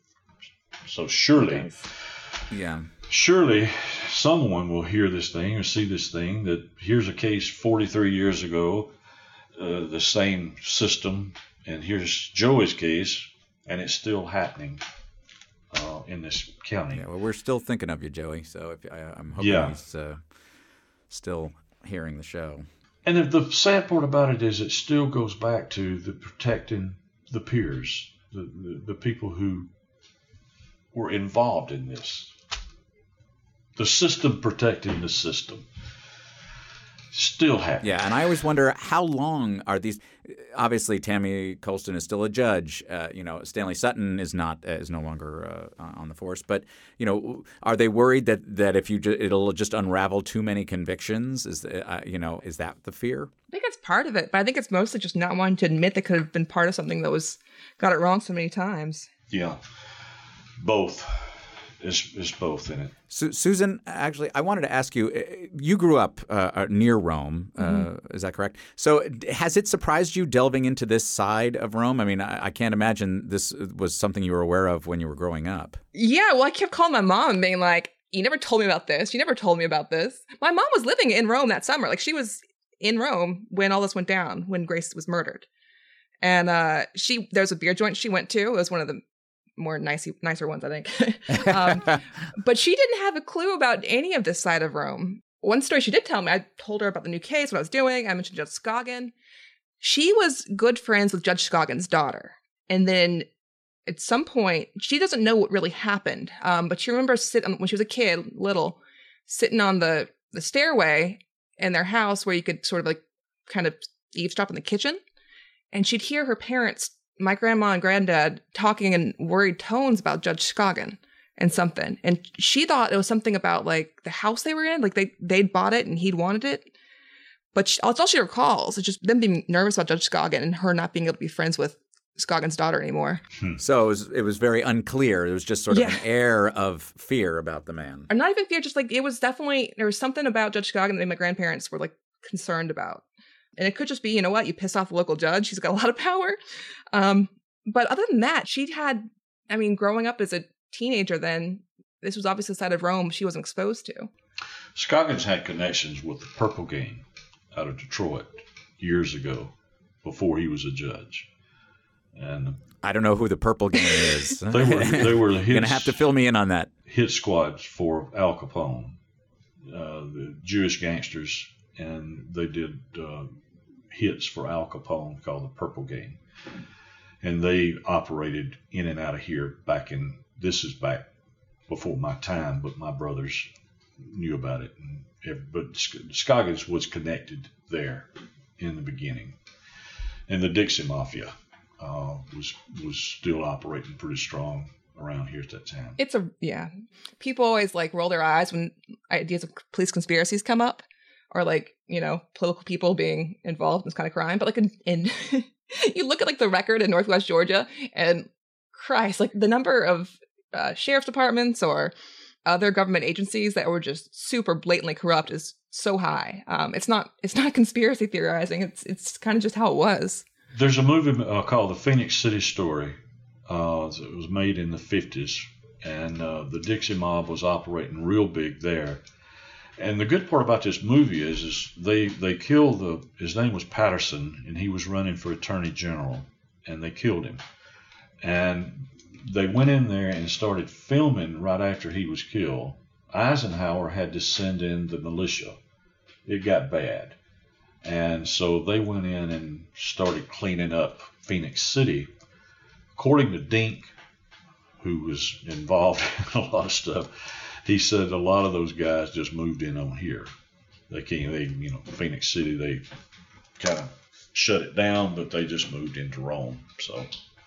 So surely, yeah, surely someone will hear this thing or see this thing that here's a case forty-three years ago, uh, the same system, and here's Joey's case, and it's still happening uh, in this county. Yeah, well, we're still thinking of you, Joey. So if, I, I'm hoping yeah. he's uh, still hearing the show. And if the sad part about it is it still goes back to the protecting the peers, the, the, the people who were involved in this. The system protecting the system. Still happening. Yeah, and I always wonder how long are these. Obviously, Tammy Colston is still a judge. Uh, you know, Stanley Sutton is not uh, is no longer uh, on the force. But you know, are they worried that, that if you ju- it'll just unravel too many convictions? Is uh, you know is that the fear? I think it's part of it, but I think it's mostly just not wanting to admit they could have been part of something that was got it wrong so many times. Yeah, both. It's, it's both in it. Su- Susan, actually, I wanted to ask you, you grew up uh, near Rome, uh, mm-hmm. is that correct? So has it surprised you delving into this side of Rome? I mean, I, I can't imagine this was something you were aware of when you were growing up. Yeah, well, I kept calling my mom and being like, you never told me about this. You never told me about this. My mom was living in Rome that summer. Like, she was in Rome when all this went down, when Grace was murdered. And uh, she there's a beer joint she went to. It was one of the more nice, nicer ones, I think. um, but she didn't have a clue about any of this side of Rome. One story she did tell me, I told her about the new case, what I was doing. I mentioned Judge Scoggin. She was good friends with Judge Scoggin's daughter. And then at some point, she doesn't know what really happened. Um, but she remembers sitting, when she was a kid, little, sitting on the, the stairway in their house where you could sort of like kind of eavesdrop in the kitchen. And she'd hear her parents, my grandma and granddad, talking in worried tones about Judge Scoggin and something. And she thought it was something about like the house they were in, like they, they'd bought it and he'd wanted it. But she, that's all she recalls. It's just them being nervous about Judge Scoggin and her not being able to be friends with Scoggin's daughter anymore. Hmm. So it was, it was very unclear. There was just sort of yeah. an air of fear about the man. Or not even fear, just like it was definitely, there was something about Judge Scoggin that my grandparents were like concerned about. And it could just be, you know what, you piss off the local judge. He's got a lot of power. Um, but other than that, she'd had, I mean, growing up as a teenager then, this was obviously a side of Rome she wasn't exposed to. Scoggins had connections with the Purple Gang out of Detroit years ago, before he was a judge. And I don't know who the Purple Gang is. they were they were the hits, You're going to have to fill me in on that. Hit squads for Al Capone, uh, the Jewish gangsters. And they did uh, hits for Al Capone called the Purple Gang. And they operated in and out of here back in, this is back before my time, but my brothers knew about it. And but Scoggins was connected there in the beginning, and the Dixie Mafia uh, was was still operating pretty strong around here at that time. It's a yeah. People always like roll their eyes when ideas of police conspiracies come up, or like you know political people being involved in this kind of crime. But like in, in you look at like the record in Northwest Georgia, and Christ, like the number of uh, sheriff's departments or other government agencies that were just super blatantly corrupt is so high. Um, it's not it's not conspiracy theorizing. It's it's kind of just how it was. There's a movie uh, called The Phoenix City Story. Uh, it was made in the fifties, and uh, the Dixie Mob was operating real big there. And the good part about this movie is, is they they killed the his name was Patterson, and he was running for Attorney General, and they killed him. And they went in there and started filming right after he was killed. Eisenhower had to send in the militia. It got bad. And so they went in and started cleaning up Phoenix City. According to Dink, who was involved in a lot of stuff, he said a lot of those guys just moved in on here. They came, they, you know, Phoenix City, they kind of shut it down, but they just moved into Rome. So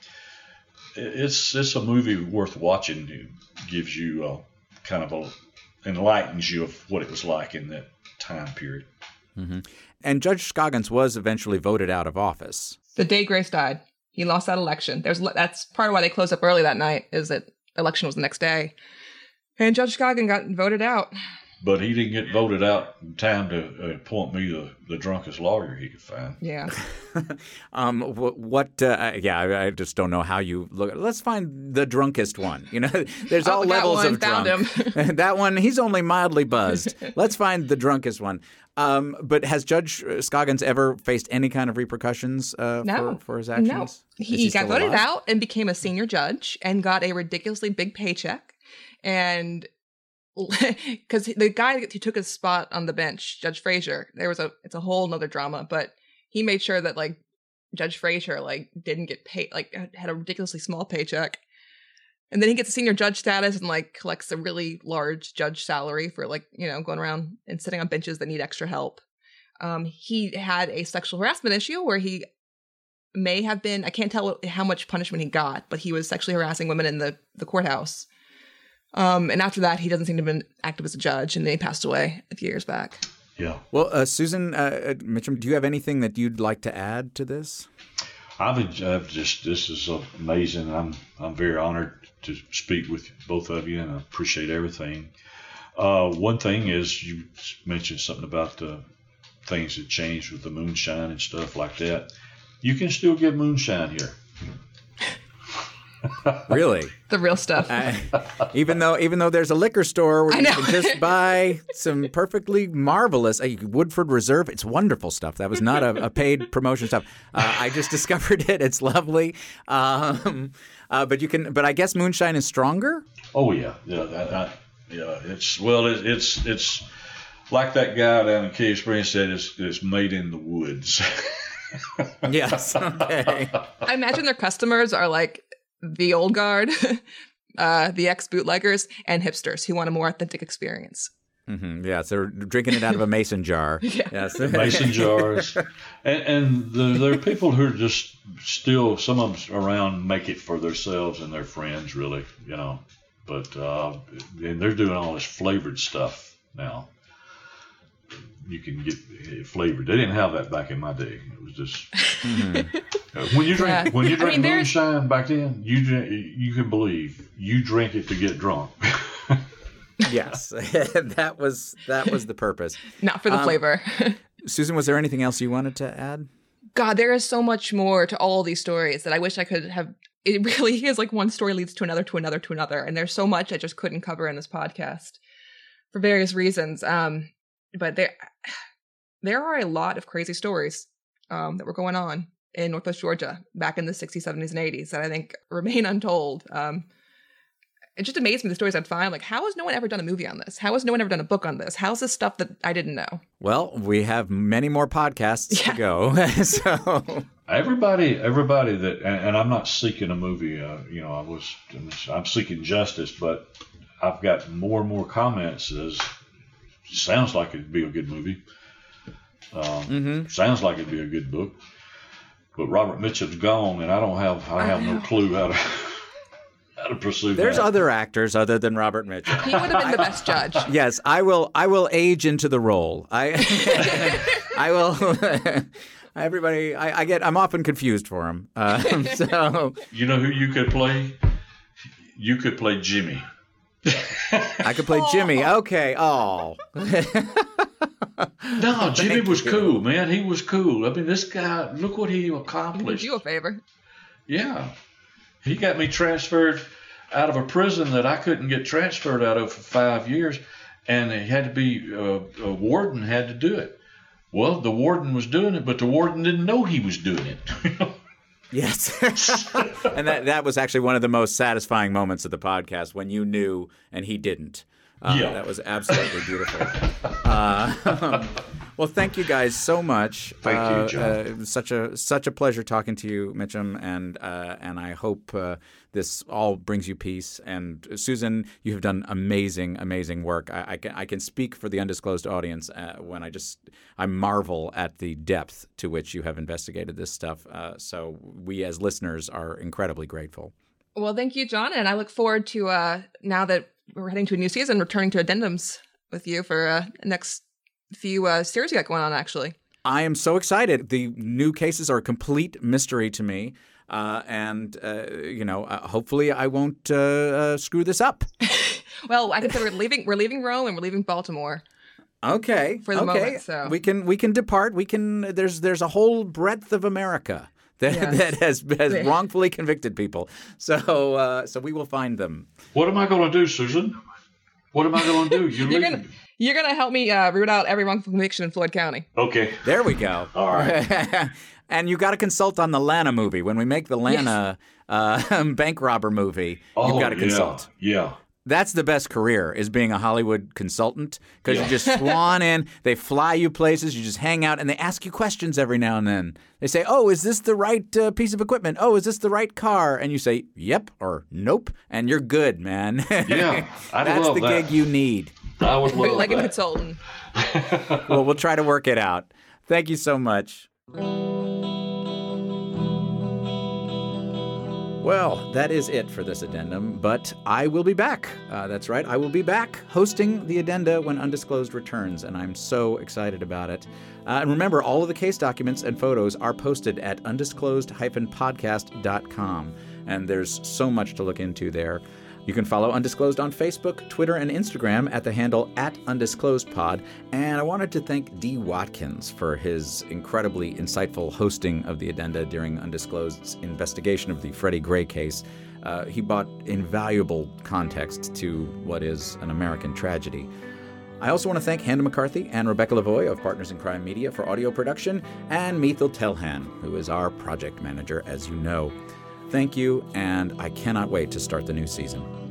it's it's a movie worth watching. It gives you a, kind of a, enlightens you of what it was like in that time period. Mm-hmm. And Judge Scoggins was eventually voted out of office. The day Grace died, he lost that election. There's that's part of why they closed up early that night, is that election was the next day. And Judge Scoggins got voted out. But he didn't get voted out in time to appoint me the, the drunkest lawyer he could find. Yeah. um. What? what uh, yeah. I, I just don't know how you look. Let's find the drunkest one. You know, there's oh, all levels one, of found drunk. Him. That one, he's only mildly buzzed. Let's find the drunkest one. Um. But has Judge Scoggins ever faced any kind of repercussions uh, no. for, for his actions? No. He, he he got voted alive? out and became a senior judge and got a ridiculously big paycheck. And because the guy who took his spot on the bench, Judge Frazier, there was a it's a whole nother drama, but he made sure that like Judge Frazier like didn't get paid, like had a ridiculously small paycheck, and then he gets a senior judge status and like collects a really large judge salary for like you know going around and sitting on benches that need extra help. Um, he had a sexual harassment issue where he may have been, I can't tell how much punishment he got, but he was sexually harassing women in the the courthouse. Um, and after that, he doesn't seem to have been active as a judge, and then he passed away a few years back. Yeah. Well, uh, Susan uh, Mitchum, do you have anything that you'd like to add to this? I've, I've just this is amazing. I'm I'm very honored to speak with both of you, and I appreciate everything. Uh, one thing is you mentioned something about the things that changed with the moonshine and stuff like that. You can still get moonshine here. Really? The real stuff. Uh, even though even though there's a liquor store where I you know. can just buy some perfectly marvelous uh, Woodford Reserve. It's wonderful stuff. That was not a, a paid promotion stuff. Uh, I just discovered it. It's lovely. Um, uh, but you can. But I guess moonshine is stronger. Oh yeah, yeah, that, that, yeah. It's well, it, it's it's like that guy down in Cave Springs said. It's it's made in the woods. Yes. Okay. I imagine their customers are like the old guard, uh, the ex-bootleggers, and hipsters who want a more authentic experience. Mm-hmm. Yeah, so they're drinking it out of a mason jar. Yeah. Yes. Mason jars. And, and the, there are people who are just still, some of them around make it for themselves and their friends, really, you know. But uh, and they're doing all this flavored stuff now. You can get flavored. They didn't have that back in my day. It was just mm-hmm. uh, when you drink Yeah. when you drink I mean, moonshine back then. You drink, you can believe you drink it to get drunk. Yes, that was that was the purpose. Not for the Um, flavor. Susan, was there anything else you wanted to add? God, there is so much more to all these stories that I wish I could have. It really is like one story leads to another, to another, to another. And there's so much I just couldn't cover in this podcast for various reasons. Um, but there, there are a lot of crazy stories um, that were going on in Northwest Georgia back in the sixties, seventies, and eighties that I think remain untold. Um, it just amazed me, the stories I'd find. Like, how has no one ever done a movie on this? How has no one ever done a book on this? How's this stuff that I didn't know? Well, we have many more podcasts Yeah. to go. So Everybody, everybody that, and, and I'm not seeking a movie. Uh, you know, I was, I'm seeking justice, but I've got more and more comments as sounds like it'd be a good movie. Um, Mm-hmm. Sounds like it'd be a good book. But Robert Mitchum's gone, and I don't have I have no clue how to how to pursue There's that. other actors other than Robert Mitchum. He would have been the best judge. Yes, I will. I will age into the role. I, I will. Everybody, I, I get. I'm often confused for him. Um, so You know who you could play? You could play Jimmy. I could play Jimmy. Okay. Oh. No, Jimmy was cool, man. He was cool. I mean, this guy, look what he He did accomplished. you a favor. Yeah. He got me transferred out of a prison that I couldn't get transferred out of for five years, and it had to be, uh, a warden had to do it. Well, the warden was doing it, but the warden didn't know he was doing it. Yes. And that that was actually one of the most satisfying moments of the podcast when you knew and he didn't. Uh, Yeah. That was absolutely beautiful. Uh, well, thank you guys so much. Thank you, Uh, John. uh, it was such a such a pleasure talking to you, Mitchum, and uh, and I hope uh, this all brings you peace. And Susan, you have done amazing, amazing work. I, I can I can speak for the undisclosed audience uh, when I just I marvel at the depth to which you have investigated this stuff. Uh, so we as listeners are incredibly grateful. Well, thank you, John, and I look forward to uh, now that we're heading to a new season, returning to Addendums with you for uh, next few uh, series we got going on. Actually, I am so excited. The new cases are a complete mystery to me. Uh, and, uh, you know, uh, hopefully I won't uh, uh, screw this up. well, I can say we're leaving. We're leaving Rome and we're leaving Baltimore. Okay. For the okay. moment, so. We can we can depart. We can there's there's a whole breadth of America that, Yes. that has has wrongfully convicted people. So uh, so we will find them. What am I going to do, Susan? What am I going to do? You You're leave gonna me. you're gonna help me uh, root out every wrongful conviction in Floyd County. Okay. There we go. All right. And you got to consult on the Lana movie. When we make the Lana uh, bank robber movie, Oh, you've got to yeah. consult. Yeah. That's the best career, is being a Hollywood consultant, because Yeah. you just swan in, they fly you places, you just hang out, and they ask you questions every now and then. They say, oh, is this the right uh, piece of equipment? Oh, is this the right car? And you say, yep, or nope, and you're good, man. Yeah, I'd That's love the that. gig you need. I would love like a that. consultant. Well, we'll try to work it out. Thank you so much. Well, that is it for this addendum, but I will be back. Uh, that's right, I will be back hosting the addenda when Undisclosed returns, and I'm so excited about it. Uh, and remember, all of the case documents and photos are posted at undisclosed dash podcast dot com, and there's so much to look into there. You can follow Undisclosed on Facebook, Twitter, and Instagram at the handle at undisclosedpod. And I wanted to thank D. Watkins for his incredibly insightful hosting of the addenda during Undisclosed's investigation of the Freddie Gray case. Uh, he brought invaluable context to what is an American tragedy. I also want to thank Hannah McCarthy and Rebecca Lavoie of Partners in Crime Media for audio production, and Mithil Telhan, who is our project manager, as you know. Thank you, and I cannot wait to start the new season.